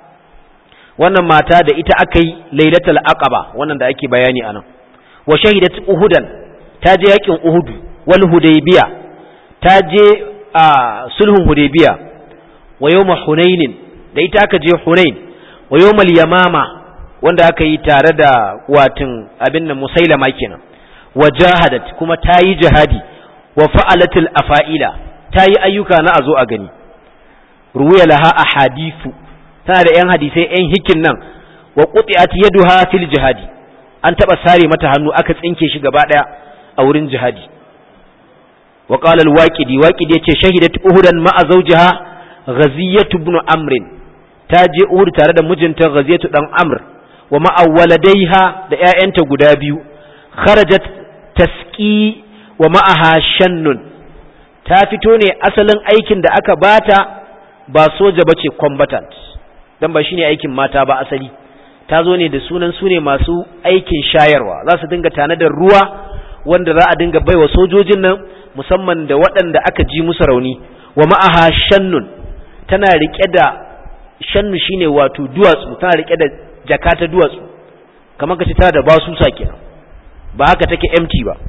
A: wannan mata da ita aka yi Lailatul Aqaba, wannan da ake bayani anan. Wa shahidat Uhudan, ta je yakin Uhud, wal Hudaybiya, ta je sulhun Hudaybiya, wa yawm Hunain, da ita aka je Hunain, wa yawm al-Yamama, wanda aka yi tare da watin abin nan Musailama kenan. Wa jahadat, kuma ta yi jihadi. Wa fa'alatul afa'ila, ta yi ayyuka na azo a gani. Ruwaya laha ahadithu, tana da ‘yan hadisai ‘yan hikin nan. Wa quti'at yaduha fil jihadi, an taɓa sare mata hannu aka tsinke shi gaba ɗaya a wurin jihadi. Wa qala al-Waqidi, Waqidi yace shahidat Uhudan ma'a zawjiha Ghaziyatu ibn Amr, ta je Uhud tare da mijinta Ghaziyatu dan Amr, wa ma'a waladaiha da ‘ya'yanta guda biyu. Kharajat tasqi wa ma'aha shannun, ta fito ne asalin aikin da aka bata ba soja bace, combatant, dan ba shine aikin mata ba asali, ta zo ne da sunan su ne masu aikin shayarwa, za su dinga tanadar ruwa wanda za a dinga baiwa sojojin nan musamman da waɗanda aka ji musu rauni. Wa ma'aha shannun, tana rike da shannu shine wato duwatsu, tana rike da jaka ta duwatsu kamar kace tana da basusa kenan, ba haka take empty ba.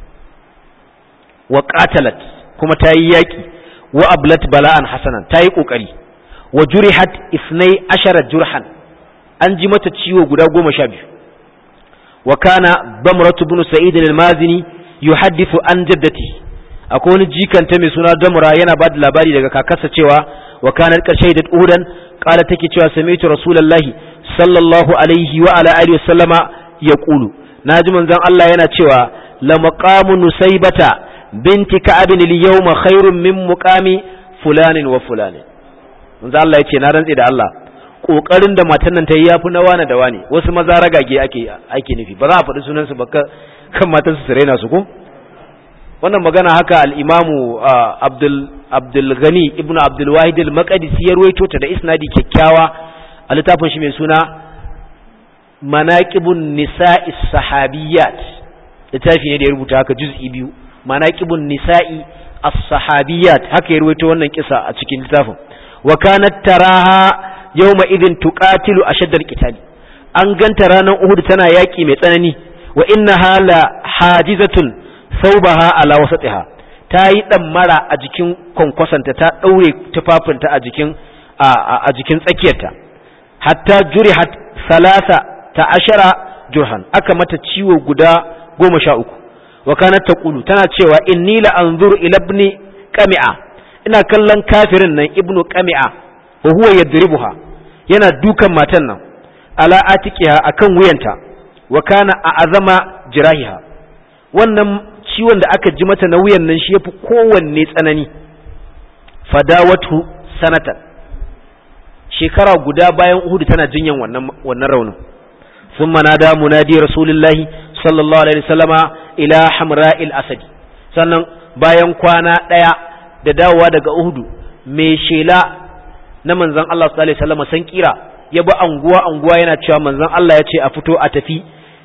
A: Wa qatalat, kuma tayi yaki. Wa ablat bala'an hasanan, tayi kokari. Wa jurihat 12 jurhan, an ji mata ciwo guda 12. Wa kana Damratu ibn Sa'id al-Mazini yuhaddithu an jaddati, akwai wani jikanta mai suna Damra yana ba da labari daga kakarsa cewa wa kana shahidat Uhudan, qala take cewa sami'tu Rasulullahi sallallahu alaihi wa ala alihi wasallama yaqulu, naji manzon Allah yana cewa la maqamu Nusaybata binti Ka'ab al-yawma khairun min muqami fulanin wa fulanin. Manzon Allah yace na rantsi da Allah, kokarin da matan nan ta yi yafi na wani da wani. Wasu maza ragage ake nufi, ba za a faɗi sunan su ba kan matan su raina su ko. Wannan magana haka al-Imamu Abdul Ghani ibn Abdul Wahid al-Maqdisi ya ruwaito ta da isnadi kyakkyawa a littafin shi mai suna Manaqibun Nisa'is Sahabiyat. Littafi ne da ya rubuta haka juz'i 2, Manaqibun Nisa'i as-Sahabiyat, haka ya ruwaito wannan kisa a cikin littafin. Wa kanat taraha yawma idin tuqatilu ashaddal qitali, an ganta ranar Uhud tana yaki mai tsanani. Wa innaha la hajizatun thawbaha ala wasatiha, ta yi dammara a jikin kwankwasanta, ta daure tufafinta a jikin tsakiyarta. Hatta jurihat 13 jurhan, aka mata ciwo guda 13. Wa kanat taqulu, tana cewa inni la anzuru ila ibni qami'a, ina kallon kafirin nan ibnu qami'a wa huwa yadribuha, yana dukan matan nan ala atiqiha, akan wuyanta. Wa kana a'azama jirahiha, wannan ciwon da aka ji mata na wuyan nan shi yafi kowanne tsanani. Fadawatu sanatan, shekara guda bayan Uhud tana jinyan wannan raunin. Thumma nada munadi Rasulullahi sallallahu alaihi wasallama ila Hamra'il Asad, sannan bayan kwana daya da dawowa daga Uhud, mai shela na manzon Allah sallallahu alaihi wasallama san kira ya bi anguwa yana cewa manzon Allah ya ce a fito a tafi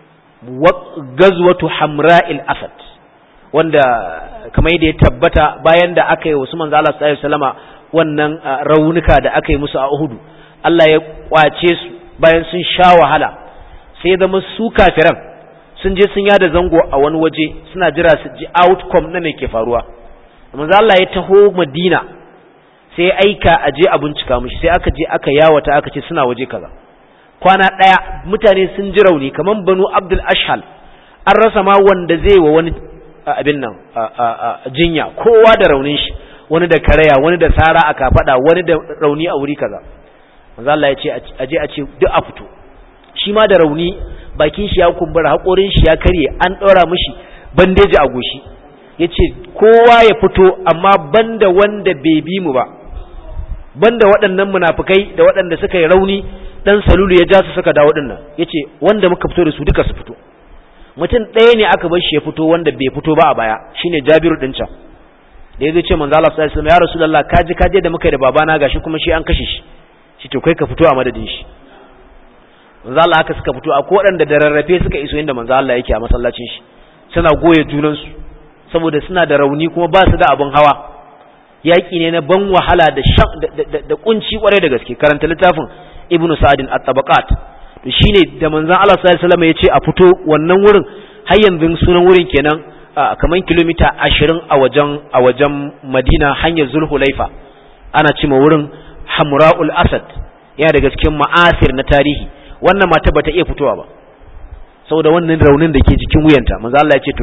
A: gazwatu Hamra'il Asad, wanda kamar yadda ya tabbata bayan da aka yi wasu manzo Allah sallallahu alaihi wasallama wannan raunuka da aka yi musu a Uhud, Allah ya kwace su bayan sun sha wahala, sai zama su kafiran sun je sun yada zango a wani waje suna jira su ji outcome na me ke faruwa. Manzo Allah ya taho Madina sai ya aika a je a bincika mushi, sai aka je aka yawata aka ce suna waje kaza. Kwana daya mutane sun ji rauni kaman Banu Abdul Ashhal, an rasa ma wanda zai wa wani abin nan jinya, kowa da raunin shi, wani da karaya, wani da sara a kafada, wani da rauni a wuri kaza. Manzo Allah ya ce aje a ce duk a fito. Shi ma da rauni, bakin shi ya kumbura, hakorin shi ya karye, an daura mishi bandeji a goshi. Yace kowa ya fito amma banda wanda bai bi mu ba, banda waɗannan munafikai da waɗanda suka yi rauni dan Salulu ya ja su suka dawo dinnan. Yace wanda muka fito da su duka su fito. Mutum ɗaya ne aka bar shi ya fito wanda bai fito ba a baya, shine Jabiru din can. Da yazo ce manzo Allah sallallahu alaihi wasallam, ya Rasulullah kaje da muka yi da babana gashi kuma shi an kashe shi. Shi to kai ka fito a madadin shi. Manzo Allah aka suka fito, akwai waɗanda da rarrafe suka iso inda manzo Allah yake a masallacin shi. Suna goye junan su saboda suna da rauni kuma ba su da abin hawa. Yaki ne na ban wahala da kunci kwarai da gaske. Karanta littafin Ibn Sa'd at-Tabaqat. To shine da manzon Allah sallallahu alaihi wasallam ya ce a fito wannan wurin, har yanzu sunan wurin kenan kaman kilomita 20 a wajen Madina, hanyar Zulhulaifa. Ana cewa wurin Hamra'ul Asad, yana daga cikin ma'asir na tarihi. Wannan mata bata iya fitowa ba saboda wannan raunin da ke jikin wuyanta. Manzon Allah ya ce to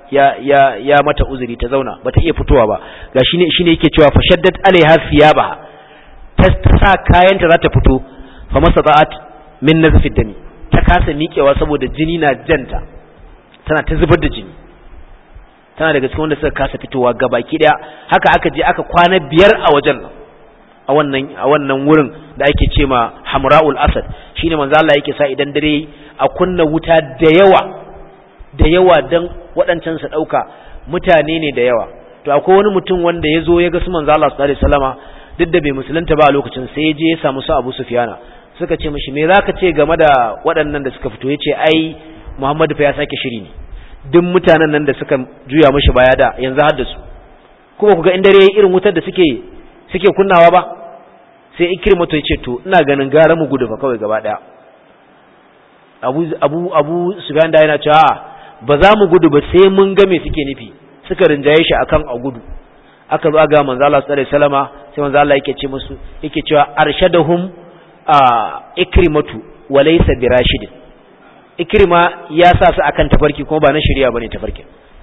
A: ya mata uzuri ta zauna, bata iya fitowa ba. Ga shine yake cewa fashaddat alaiha thiyabaha, ta sa kayanta za ta fito, fa mastata'at min nazfid dami, ta kasa miƙewa saboda jini na janta, tana ta zubar da jini, tana daga cikin wanda suka kasa fitowa gabaki daya. Haka aka je aka kwana 5 a wajen a wannan wurin da ake ce ma Hamra'ul Asad. Shine manzo Allah yake sa idan dare a kunna wuta da yawa dan waɗancan su dauka mutane ne da yawa. To akwai wani mutum wanda yazo ya ga su manzo Allah sallallahu alaihi wasallama duk da bai musulunta ba a lokacin, sai ya je ya samu su Abu Sufyana suka ce mishi me zaka ce game da waɗannan da suka fito? Yace ai Muhammadu fa ya sake shiri ne, duk mutanen nan da suka juya mishi baya da yanzu har da su, kuma kuga in dare irin wutar da suke kunnawa ba. Sai Ikrimatu yace to ina ganin gara mu gudu fa kawai gaba daya. Abu Sufyan da yana cewa ba za mu gudu ba sai mun ga me suke nufi, suka rinjaye shi akan a gudu. Aka zo ga manzo Allah sallallahu alaihi wasallama, sai manzo Allah yake cewa arshadahum Ikrimatu wa laysa birashid. Ikrima ya sa su akan tafarki kuma ba na shari'a bane tafarkin.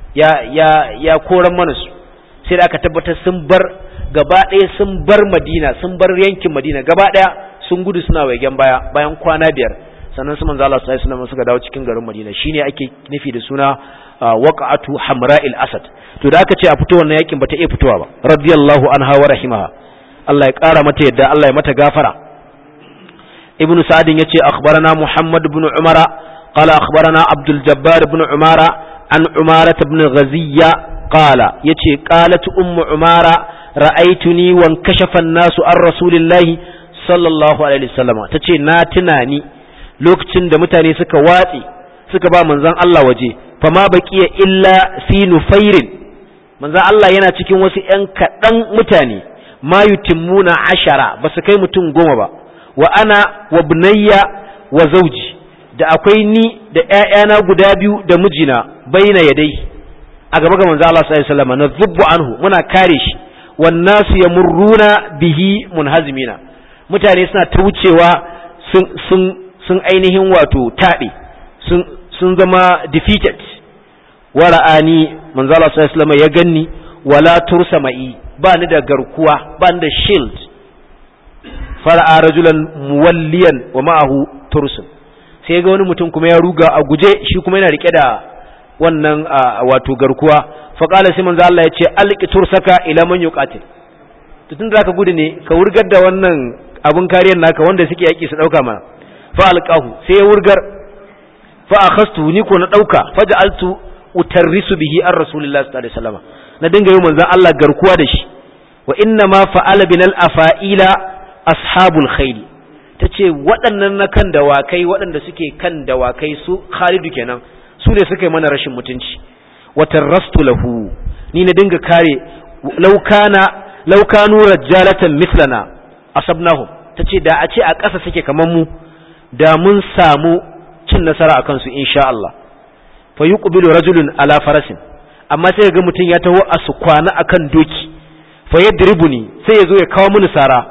A: Ya koran mana su. Sai da aka tabbatar sun bar gaba ɗaya, sun bar Madina, sun bar yankin Madina gaba ɗaya, sun gudu suna waigen bayan kwana 5. Sannan su manzo Allah sallallahu alaihi wasallam suka dawo cikin garin Madina. Shine ake nufi da suna waqa'atu Hamra'il Asad. To da aka ce a fito wannan yakin bata iya fitowa ba. Radiyallahu anha wa rahimaha. Allah ya kara mata yadda, Allah ya mata gafara. Ibn Sa'd yace akhbarana Muhammad ibn Umara qala akhbarana Abdul Jabbar ibn Umara an Umara ibn Ghaziyya qala yace qalat ummu Umara ra'aytuni wa kashafa an-nasu an Rasulillahi sallallahu alaihi wasallam. Tace na tunani lokacin da mutane suka watsi suka ba manzon Allah waje, fama baqiya illa fi nufairin. Manzon Allah yana cikin wasu ƴan kaɗan mutane, ma yutimmuna 10, ba su kai mutum 10 ba. Wa ana wa bunayya wa zawji, da akwai ni da ƴaƴana guda 2 da mijina, baina yadai a gaba ga manzo Allah sallallahu alaihi wasallam, nazubbu anhu, muna kare shi. Wan nasu yamurruna bihi munhazimina, mutane suna ta wucewa sun ainihin wato tabe, sun zama defeated. Wara'ani manzo Allah sallallahu alaihi wasallam ya ganni, wala tursa ma'i, ba ni da garkuwa, ba ni da shield. Fara'a rajulan muwalliyan wa ma'ahu tursun, sai ga wani mutum kuma ya ruga a guje, shi kuma yana rike da wannan wato garkuwa. Fa qala sai manzo Allah ya ce alqi tursaka ila man yuqatil. To tun da zaka gudu ne, ka wurgar da wannan abun kariyar naka wanda suke yaki su dauka mana. Fa alqahu, sai ya wurgar. Fa akhastu, ni ko na dauka, faja'altu utarrisu bihi ar rasulillahi sallallahu alaihi wasallam, na dinga yi manzo Allah garkuwa da shi. Wa inna ma fa'ala binal afa'ila ashabul khayl. Tace waɗannan na kan dawakai, waɗanda suke kan dawakai, su Khalidu kenan, su ne suka yi mana rashin mutunci. Wa tarrastu lahu, ni na dinga kare. Law kanu rajjalatan mithlana asabnahum. Tace da a ce a ƙasa suke kaman mu, da mun samu cin nasara akan su insha Allah. Fa yuqbilu rajulun ala farasin, amma sai ga mutun ya taho a su kwana akan doki. Fa yadribuni, sai ya zo ya kawo mini sara.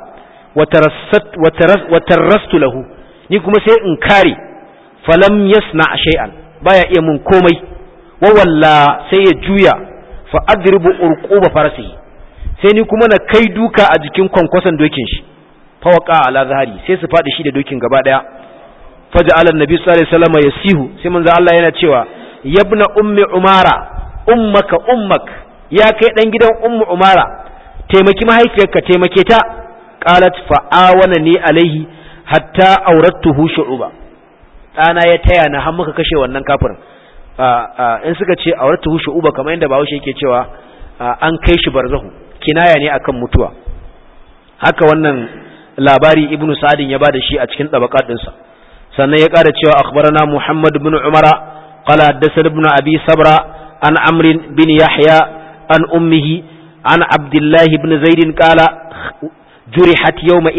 A: Watarrastu lahu, ni kuma sai in kare. Falam yasna shay'an, baya iya mun komai. Wa walla, sai ya juya. Fa adribu urquba farasi, sai ni kuma na kai duka a jikin kwankwason dokin shi. Fa waqa ala zahari, sai su fadi shi da dokin gaba daya. Faja'ala annabi sallallahu alaihi wasallam yasihu, sai manzo Allah yana cewa yabna ummi umara ummak, ya kai dan gidan ummu umara, taimaki mahaifiyarka, taimake ta. Qalat fa'awanani alaihi hatta aurattuhu shu'uba, dana ya taya na har muka kashe wannan kafirin. In suka ce aurattuhu shu'uba, kamar yadda Bahaushe yake cewa an kai shi barzahu, kinaya ne akan mutuwa. Haka wannan labari Ibn Sa'd ya bada shi a cikin tabaqat dinsa. Sannan ya ƙara cewa akhbarana Muhammad ibn Umara qala haddathana ibn Abi Sabra an Amr bin Yahya an ummihi an Abdullah ibn Zaid qala jurihtu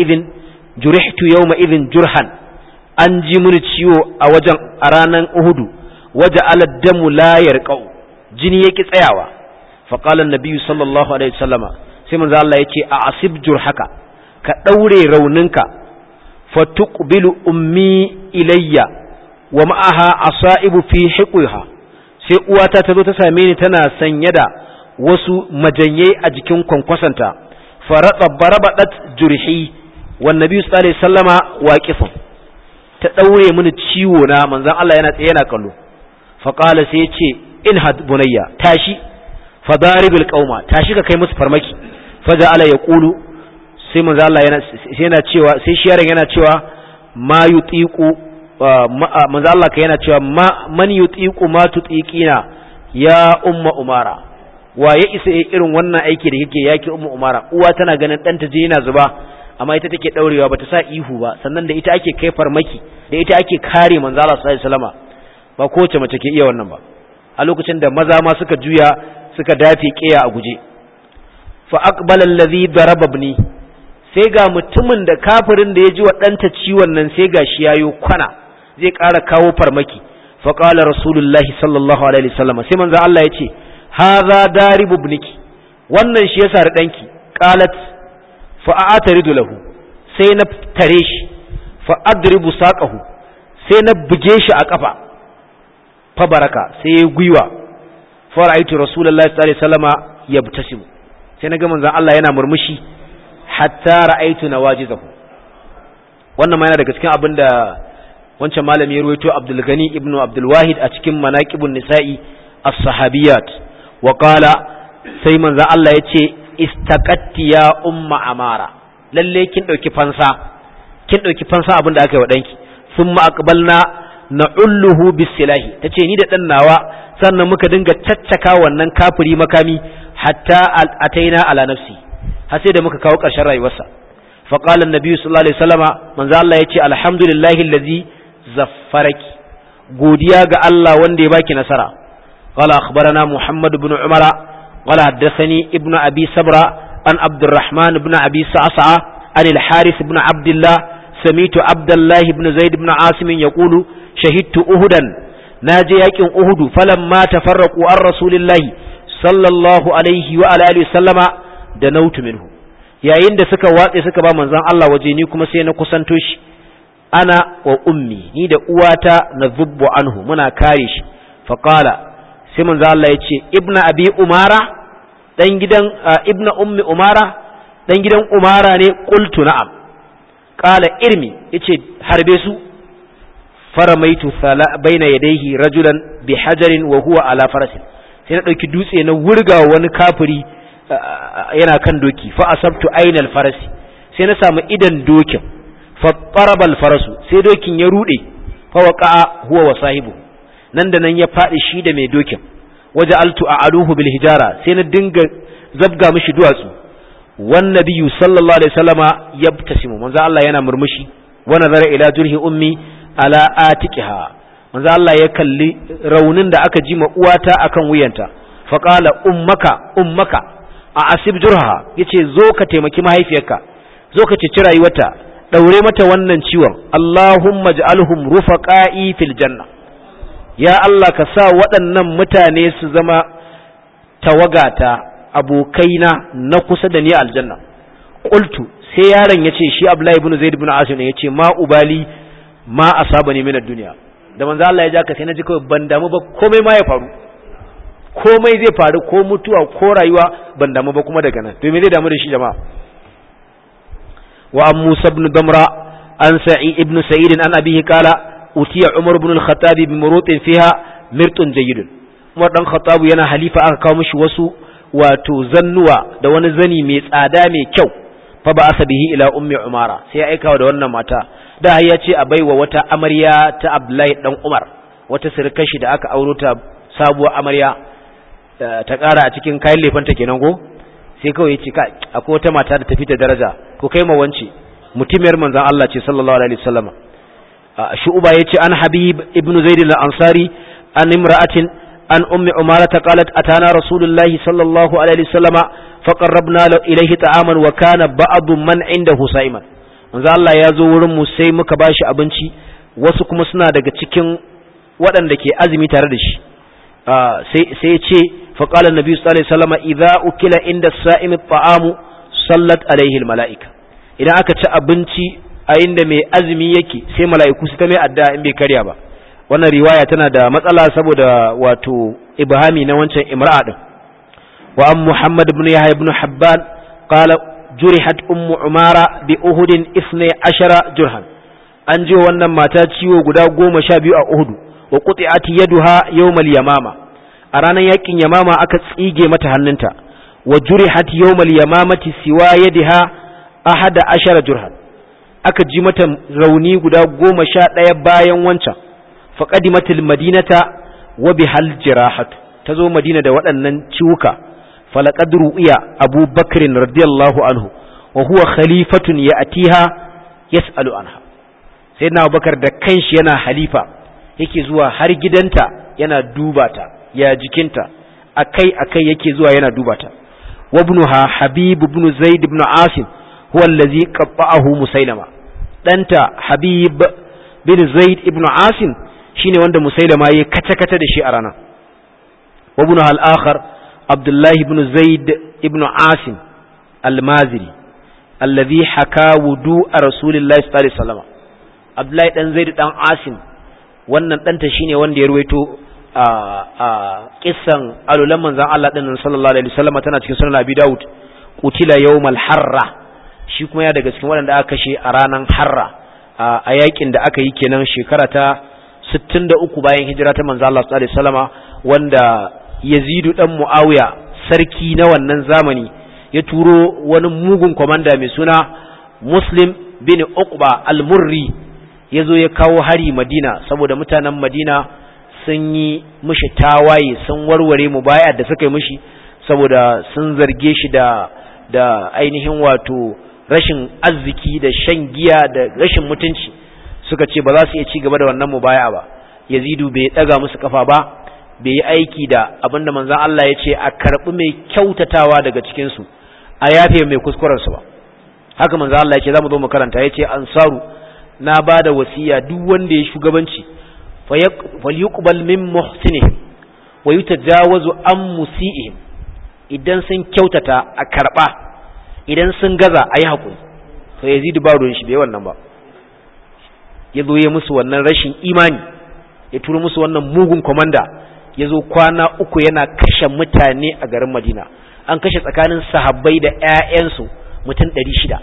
A: yawma idhin jurhan, an ji muni ciwo a wajen a ranar Uhudu. Waja ala damu la yarqau, jini yake tsayawa. Fa qala an-nabi sallallahu alaihi wasallama, sai manzo Allah yace a asib jurhaka, ka daure rauninka. Fa tuqbilu ummi ilayya wa ma'aha asaibu fi hiqha, sai uwata ta zo ta same ni tana sanye da wasu majanyai a jikin kwankwasanta. Barabadat jurhi wan nabi sallallahu alaihi wasallama waqifun, ta daure mini ciwo na, manzon Allah yana tsaye yana kallo. Fa qala sai yace inhad bunayya, tashi, fadaribil qauma, tashi ka kai musu farmaki. Faja'ala yaqulu, sai manzon Allah yana cewa, sai shi yaron yana cewa ma yutiqu, manzon Allah kai yana cewa man yutiqu ma tutiqina ya umma umara, waye isa irin wannan aiki da kike yake ummu umara uwa tana ganin ɗanta je yana zuba amma ita take daurewa bata sa ihu ba sannan da ita ake kai farmaki da ita ake kare manzo Allah sallallahu alaihi wasallama ba kowace mace ke iya wannan ba a lokacin da maza ma suka juya suka dafe kiya a guje fa aqbala allazi daraba ibni sai ga mutumin da kafirin da ya ji wa ɗanta ciwon nan sai ga shi yayo kwana zai ƙara kawo farmaki fa qala rasulullahi sallallahu alaihi wasallam sai manzo Allah ya ce hadha daribu ibniki wannan shi yasa danki qalat fa a'taridu lahu sai na tare shi fa adribu saqahu sai na buge shi a kafa fa baraka sai ya gwiwa fa ra'aytu rasulullahi sallallahu alaihi wasallama yabtasim sai na ga manzo Allah yana murmushi hatta ra'aytu nawajizahu wannan ma yana daga cikin abinda wancan malami ya ruwaito Abdul Gani ibn Abdul Wahid a cikin Manaqibun Nisa'i as-Sahabiyat wa qala sai manzo Allah yace istaqatti ya umma amara lalle kin dauki fansa abinda aka yi wa danki thumma aqbalna na'ulluhu bisilahi tace ni da dan nawa sannan muka dinga caccaka wannan kafiri makami hatta ataina ala nafsi har sai da muka kawo ƙarshen rayuwarsa fa qala an-nabi sallallahu alaihi wasallama manzo Allah yace alhamdulillahi allazi zaffaraki godiya ga Allah wanda ya baki nasara qala akhbarana muhammad ibn umara qala haddathani ibnu abi sabra an abdurrahman ibn abi sa'sa'a an al-harith ibn abdullah sami'tu abdullah ibn zaid ibn asim yaqulu shahidtu uhudan naje yakin uhudu falamma tafarraqu an rasulillahi sallallahu alaihi wa alihi wasallama da nautu minhu yayin da suka watse suka ba manzon Allah waje ni kuma sai na kusanto shi ana wa ummi ni da uwata na zubbu anhu muna kare shi fa qala sai manzon Allah yace ibnu abi umara dan gidan ibnu ummi umara dan gidan umara ne qultu na'am qala irmi yace harbe su faramaitu baina yadayhi rajulan bi hajarin wa huwa ala farasin sai na dauki dutse na wurga wani kafiri yana kan doki fa asabtu ainal farasi sai na samu idan dokin fa qarabal farasu sai dokin ya rude fa waqa huwa wa sahibu nan da nan ya fadi shi da mai dokin waja'altu a'aluhu bil hijara sai na dinga zabga mishi duwatsu wan nabiyyu sallallahu alaihi wasallama yabtasimu manzo Allah yana murmushi wa nazara ila jurhi ummi ala atiqiha manzo Allah ya kalli raunin da aka ji ma uwata akan wuyanta fa qala ummaka a asib jurha yace zo ka taimaki mahaifiyarka zo ka ceci rayuwarta daure mata wannan ciwon Allahumma ij'alhum rufaqa'i fil janna ya Allah ka sa waɗannan mutane su zama tawagata abokaina na kusa da ni a aljanna qultu sai yaron yace shi Abdullahi ibn Zaid ibn Asim yace ma ubali ma asabani min ad-dunya da manzo Allah ya ja ka sai naji kawai ban damu ba komai ma ya faru komai zai faru ko mutuwa ko rayuwa ban damu ba kuma daga nan to me zai damu da shi jama'a wa an Musa ibn Damra an Sa'id ibn Sa'id an abihi qala utiya Umar ibn al-Khattab bi murutin fiha mirtun jayyid Umar dan Khattab yana halifa aka kawo mishi wasu wato zannuwa da wani zani mai tsada mai kyau fa ba asabihi ila ummi Umara sai ya aika da wannan mata da ya ce a baiwa wata amarya ta Abdullahi dan Umar wata sirkar shi da aka auro ta sabuwar amarya ta ƙara a cikin kayan lefanta kenan go sai kawai ya ce ka akwai wata mata da tafi ta daraja ko kai ma wance mutumiyar manzon Allah ce sallallahu alaihi wasallam shu'ba yace an Habib ibn Zaid al-Ansari an imra'atin an ummi Umara ta qalat atana rasulullahi sallallahu alaihi wasallama faqarrabna ilayhi ta'aman wa kana ba'd man indahu sa'iman manzon Allah ya zo wurin mu sai muka bashi abinci wasu kuma suna daga cikin waɗanda ke azumi tare da shi sai ya ce faƙalar nabi sallallahu alaihi wasallam idza ukila inda sa'imi ta'amu sallat alaihi almala'ika idan aka ci abinci a inda mai azumi yake sai mala'iku su ta mai addu'a in bai karya ba wannan riwaya tana da matsala saboda wato ibhami na wancan imra'a din wa an Muhammad ibn Yahya ibn Habban qala jurihat ummu Umara bi Uhud 12 jurhan an ji wannan mata ciwo guda 12 a Uhud wa quti'at yaduha yawmal yamama a ranar yakin yamama aka tsige mata hannunta wa jurihat yawmal yamamati siwa yadiha 11 jurhan aka ji mata rauni guda 11 bayan wancan faqadimatil madinata wa bihal jirahat tazo madina da waɗannan ciwuka falaqad ru'iya Abu Bakr radiyallahu anhu wa huwa khalifatun ya'tiha yas'alu anha. Sayyidina Abu Bakar da kanshi yana halifa yake zuwa har gidanta yana duba ta, ya jikinta, akai yake zuwa yana duba ta. wa ibnuha Habib ibn Zaid ibn Asim huwa allazi qabba'ahu Musailama. Danta Habib bin Zaid ibn Asim shine wanda Musailama yayi kata-kata da shi a rana. wa ibnuha al-akhar Abdullah ibn Zaid ibn Asim al-Maziri allazi haka wudu'a Rasulillahi sallallahu alaihi wasallam. Abdullah dan Zaid dan Asim wannan danta shine wanda ya ruwaito kissan alulan manzon Allah din sallallahu alaihi wasallam tana cikin sunan Abi Dawud. Qutila yawmal harra, shi kuma ya daga cikin waɗanda aka kashe a ranar harra a yakin da aka yi kenan shekara ta 63 bayan hijira ta manzon Allah sallallahu alaihi wasallama, wanda Yazidu dan Muawiya sarki na wannan zamani ya turo wani mugun komanda mai suna Muslim bin Uqba al-Murri yazo ya kawo hari Madina saboda mutanen Madina sun yi mishi tawaye, sun warware mubaya da suka yi mishi saboda sun zarge shi da ainihin wato rashin arziki da shan giya da rashin mutunci. Suka ce ba za su iya ci gaba da wannan mubaya ba. Yazidu bai daga musu kafa ba, bai yi aiki da abinda manzon Allah ya ce a karbi mai kyautatawa daga cikin su, a yafe mai kuskuren su ba. Haka manzon Allah ya ce zamu zo mu karanta, ya ce ansaru na bada wasiya duk wanda ya shugabanci falyuqbal min muhsinihim wa yutajawazu an musiihim. Idan sun kyautata a karba, idan sun gaza ayi hakuri. to Yazid ba ruwan shi bai wannan ba, yazo ya musu wannan rashin imani, ya turo musu wannan mugun komanda, yazo kwana 3 yana kashe mutane a garin Madina. An kashe tsakanin sahabbai da ƴaƴansu mutum 600,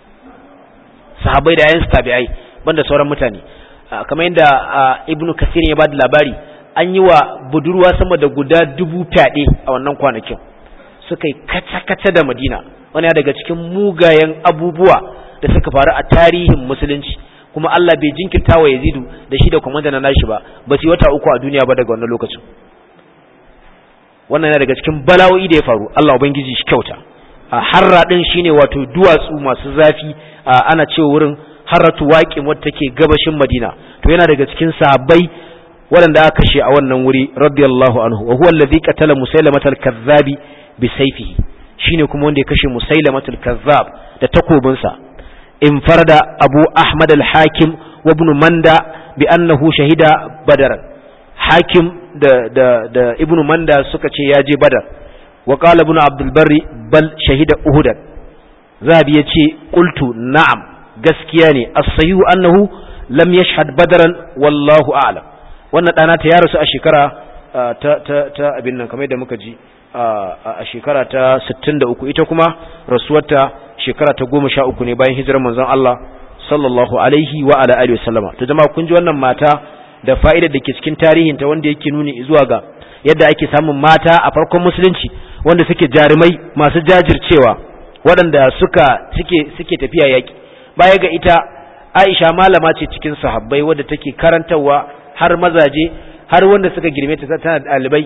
A: sahabbai da ƴaƴansu tabi'ai banda sauran mutane. Kamar yadda Ibn Kathir ya bada labari, an yi wa budurwa sama da guda 1000 fyaɗe a wannan kwanakin. Suka yi kata-kata da Madina. Wani daga cikin mugayen abubuwa da suka faru a tarihin musulunci, kuma Allah bai jinkirta wa Yazidu da shi da komanda na nashi ba su wata 3 a duniya ba daga wannan lokacin. Wannan yana daga cikin bala'o'i da ya faru. Allah ubangiji shi kyauta. Harra din shine wato duwatsu masu zafi, ana cewa wurin Harratu Waqim wadda take gabashin Madina. To yana daga cikin sahabbai waɗanda aka kashe a wannan wuri radiyallahu anhu. Wa huwa alladhi qatala Musailamah al-Kadhdhab bi sayfihi, shine kuma wanda ya kashe Musailamah al-Kadhdhab da takobinsa. In farada Abu Ahmad al-Hakim wa Ibn Manda bi annahu shahida Badr. Hakim da Ibn Manda suka ce ya je Badar. Wa qala Ibn Abdul Barri bal shahida Uhud. Zabi yace qultu na'am, gaskiya ne, as-sayyu annahu lam yashhad Badran wallahu a'lam. Wannan dana ta yarasu a shekara ta abin nan kamar yadda muka ji a shekara ta 63, ita kuma rasuwarta shekara ta 13 ne bayan hijirar manzon Allah sallallahu alaihi wa ala alihi wasallama. To jama'a kun ji wannan mata da fa'idar da ke cikin tarihinta wanda yake nuni zuwa ga yadda ake samun mata a farkon musulunci wanda suke jarumai masu jajircewa, waɗanda suke tafiya yaƙi. Baya ga ita, Aisha malama ce cikin sahabbai wadda take karantarwa har mazaje, har wanda suka girme ta tana ɗalibai.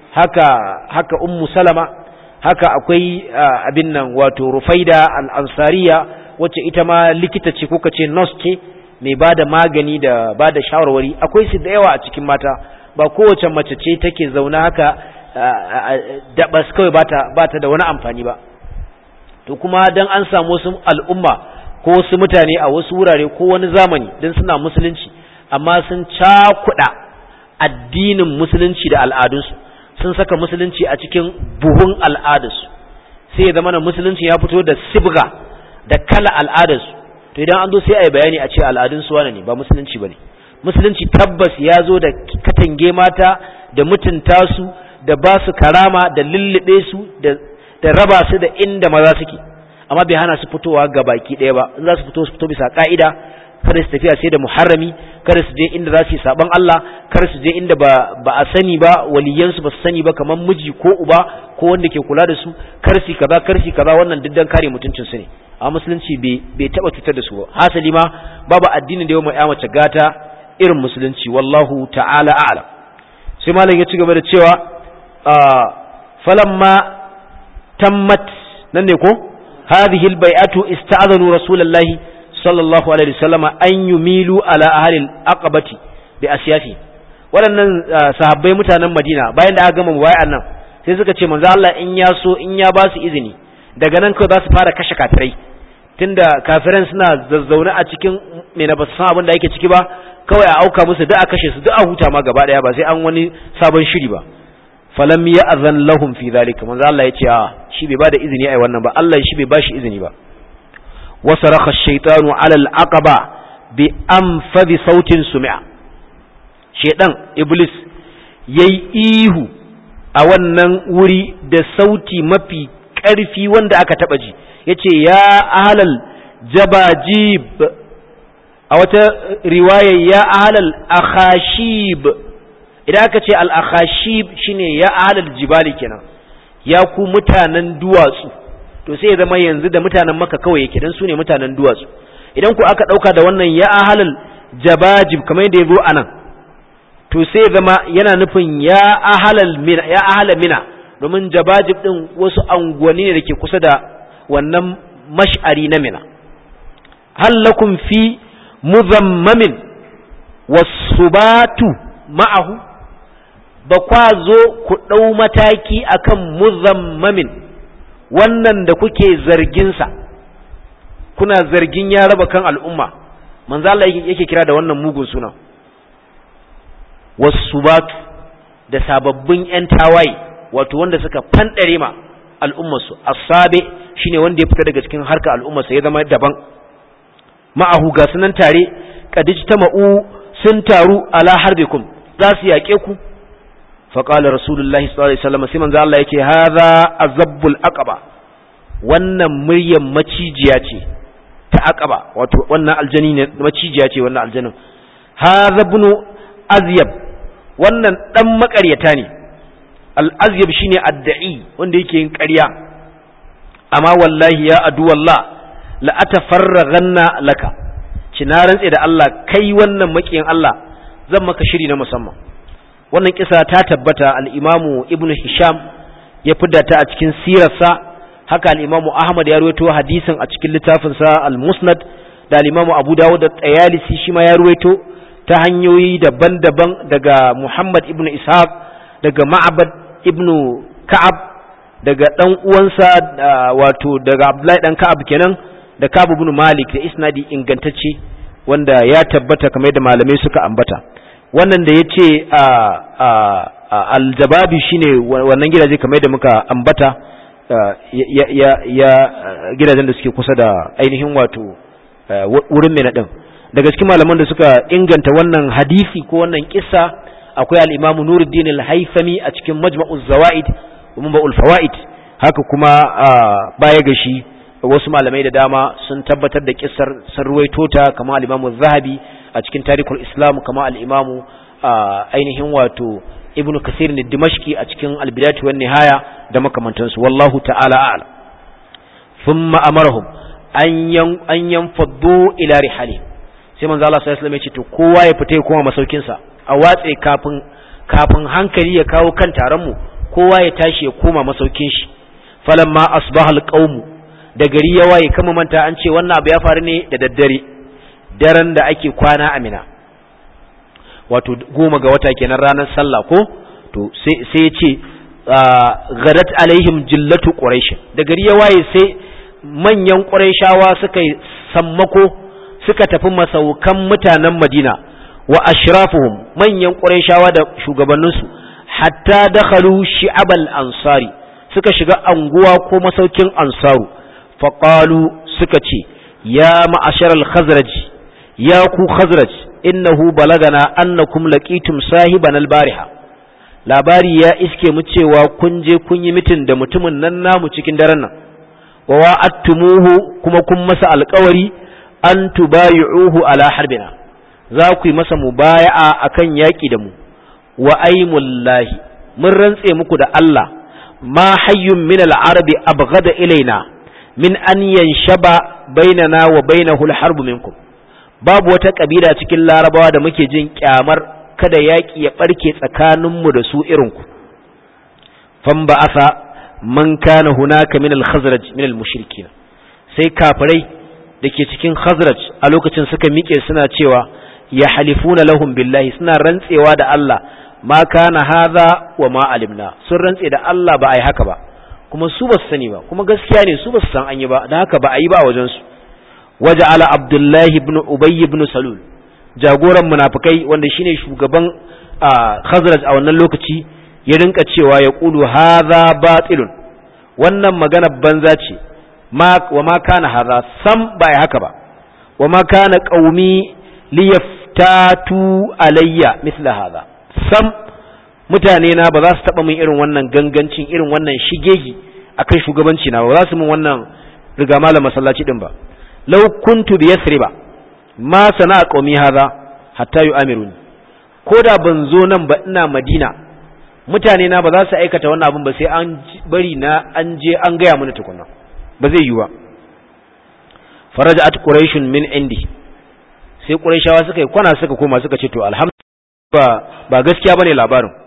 A: Haka Ummu Salama, haka akwai abin nan wato Rufaida al-Ansariya wacce ita ma likita ce ko kace nurse ce mai bada magani da bada shawarwari. Akwai su da yawa a cikin mata, ba kowace mace ce take zauna haka dabas kawai bata da wani amfani ba. To kuma dan an samu wasu al'umma ko wasu mutane a wasu wurare ko wani zamani dan suna musulunci amma sun cakuɗa addinin musulunci da al'adunsu, sun saka musulunci a cikin buhun al'adarsu, sai ya zama na musulunci ya fito da sibga da kala al'adarsu. To idan an zo sai a yi bayani a ce al'adunsu wane ne, ba musulunci ba ne. Musulunci tabbas ya zo da katange mata da mutunta su da ba su karama da lullube su da raba su da inda maza suke, amma bai hana su fitowa ga baki ɗaya ba. In za su fito bisa ka'ida, kada su tafiya sai da muharrami, kada su je inda za su yi saban Allah, kada su je inda ba a sani ba, waliyansu ba su sani ba kamar miji ko uba ko wanda ke kula da su, kar su kaza, wannan duk dan kare mutuncin su ne. A musulunci bai taba cutar da su ba. Hasali ma babu addinin da yawa mace gata irin musulunci, wallahu ta'ala a'lam. Sai malam ya ci gaba da cewa falamma tammat nan ne ko hadhihi albay'atu ista'adhanu rasulullahi sallallahu alaihi wasallam an yumilu ala ahli al-aqabati bi asyafi. Waɗannan sahabbai mutanen Madina bayan da aka gama mubaya'an nan sai suka ce manzo Allah in ya so in ya ba su izini daga nan kawai za su fara kashe kafirai, tunda kafiran suna zazzauna a cikin me na ba su san abin da yake ciki ba, kawai a auka musu duk a kashe su duk a huta ma gaba daya ba sai an wani sabon shiri ba. falam ya'zan lahum fi dhalika, manzo Allah ya ce shi bai bada izini ai wannan ba, Allah shi bai bashi izini ba. wasarakha ash-shaytanu 'ala al-aqaba bi anfadhi sautin sumi'a, shedan iblis yayi ihu a wannan wuri da sauti mafi ƙarfi wanda aka taba ji, yace ya ahlal jabajib, a wata riwaya ya ahlal akhashib. Idan aka ce al-akhashib shine ya ahlal jibali kenan, ya ku mutanen duwatsu, to sai ya zama yanzu da mutanen Makka kawai yake dan su ne mutanen duwatsu. Idan ku aka dauka da wannan ya ahlal jabajib kamar yadda yazo anan, to sai ya zama yana nufin ya ahlal mina, ya ahla mina, domin jabajib din wasu anguwanni ne dake kusa da wannan mash'ari na Mina. hal lakum fi muzammamin wasubatu ma'ahu, ba kwa zo ku ɗau mataki akan muzammamin wannan da kuke zarginsa, kuna zargin ya raba kan al'umma, manzo Allah yake kira da wannan mugun suna. Wasubatu da sababbin ‘yan tawaye, wato wanda suka fanɗare ma al'ummarsu, asabe shine wanda ya fita daga cikin harka al'ummarsa ya zama daban. Ma'ahu ga sunan tare, kadij ta ma'u sun taru ala harbikum, za su yaƙe ku. faƙala rasulullahi sallallahu alaihi wasallam, sai manzo Allah yake hadha azabbul aqaba, wannan muryan macijiya ce ta aqaba, wato wannan aljani ne macijiya ce wannan aljanin. hadha ibn azyab, wannan dan makaryata ne. al-azyab shine adda'i wanda yake yin ƙarya. amma wallahi ya adu wallah la atafarraghanna laka, na rantse da Allah kai wannan makiyin Allah zan maka shiri na musamman. Wannan kisa ta tabbata, al-Imamu Ibn Hisham ya fidda ta a cikin sirarsa, haka al-Imamu Ahmad ya ruwaito hadisin a cikin littafinsa al-Musnad, da al-Imamu Abu Dawud da Tayalisi shi ma ya ruwaito ta hanyoyi daban-daban daga Muhammad ibn Ishaq, daga Ma'bad ibn Ka'ab, daga dan uwansa wato daga Abdullahi dan Ka'ab kenan, da Ka'ab ibn Malik, da isnadi ingantacce wanda ya tabbata kamar yadda malamai suka ambata. Wannan da yace aljababi shine wannan gidaje kamar yadda muka ambata, ya gidajen da suke kusa da ainihin wato wurin Mina din. Daga cikin malaman da suka inganta wannan hadisi ko wannan kissa akwai al-Imam Nuruddin al-Haythami a cikin Majma'uz Zawaid wa Mab'ul Fawaid. Haka kuma baya ga shi wasu malamai da dama sun tabbatar da kissar, sun ruwaito ta, kamar al-Imam Az-Zahabi a cikin Tarikhul Islam, kamar al-Imam ainihin wato Ibn Kathir al-Dimashqi a cikin Al-Bidayah wan Nihaya da makamantansu. Wallahu ta'ala a'lam. Thumma amarahum an yanfaddu ila rihali, sai manzo Allah sallallahu alaihi wasallam ya ce to kowa ya fita ya koma masaukin sa, a watse kafin hankali ya kawo kan taron mu, kowa ya tashi ya koma masaukin shi. Falamma asbaha al-qaum, da gari ya waye, kama manta an ce wannan abu ya faru ne da daddare, daren da ake kwana a Mina, wato 10 ga wata kenan, ranar sallah ko. To sai ya ce ghadat alaihim jillatu quraish, da gari ya waye sai manyan quraishawa suka yi sammako suka tafi masaukan mutanen Madina, wa ashrafuhum, manyan quraishawa da shugabanninsu, hatta dakhalu shi'abal ansari, suka shiga anguwa ko masaukin ansaru. faƙalu suka ce ya ma'asharal khazraj, ya ku khazraj, innahu balagana annakum laqitum sahiban albariha, labari ya iske mu cewa kun je kun yi mitin da mutumin nan namu cikin daren nan, wa wa'adtumuhu, kuma kun masa alƙawari an tubayi'uhu ala harbina, za ku yi masa mubaya'a akan yaƙi da mu. wa aimullahi, mun rantse muku da Allah, ma hayyun min al-arabi abghada ilaina min an yanshaba bainana wa bainahu al-harb minkum, babu wata kabila cikin larabawa da muke jin kyamar kada yaki ya barke tsakaninmu da su irinku. fan ba'atha man kana hunaka min al-khazraj min al-mushrikin sai kafirai dake cikin khazraj a lokacin suka mike suna cewa ya halifuna lahum billahi suna rantsewa da Allah ma kana hadha wa ma alimna sun rantse da Allah ba ai haka ba kuma su ba su sani ba kuma gaskiya ne su ba su san an yi ba dan haka ba a yi ba a wajen su waja'ala abdullahi ibn ubay ibn salul jagoran munafikai wanda shine shugaban khazraj a wannan lokaci ya rinka cewa ya qulu hadha batilun wannan magana banza ce wa ma kana hadha sam ba ai haka ba wa ma kana qaumi liyaftatu alayya mithla hadha sam mutane na ba za su taba min irin wannan gangancin irin wannan shigegi akan shugabanci na ba za su min wannan riga malam masallaci din ba law kuntu bi yasriba ma sana'a qaumi hadha hatta yu'amiruni koda ban zo nan ba ina madina mutane na ba za su aikata wannan abin ba sai an bari na an je an gaya mana tukunna ba zai yi ba faraja'at quraish min indi sai quraishawa suka yi kwana suka koma suka ce to alhamdulillah ba gaskiya bane labarin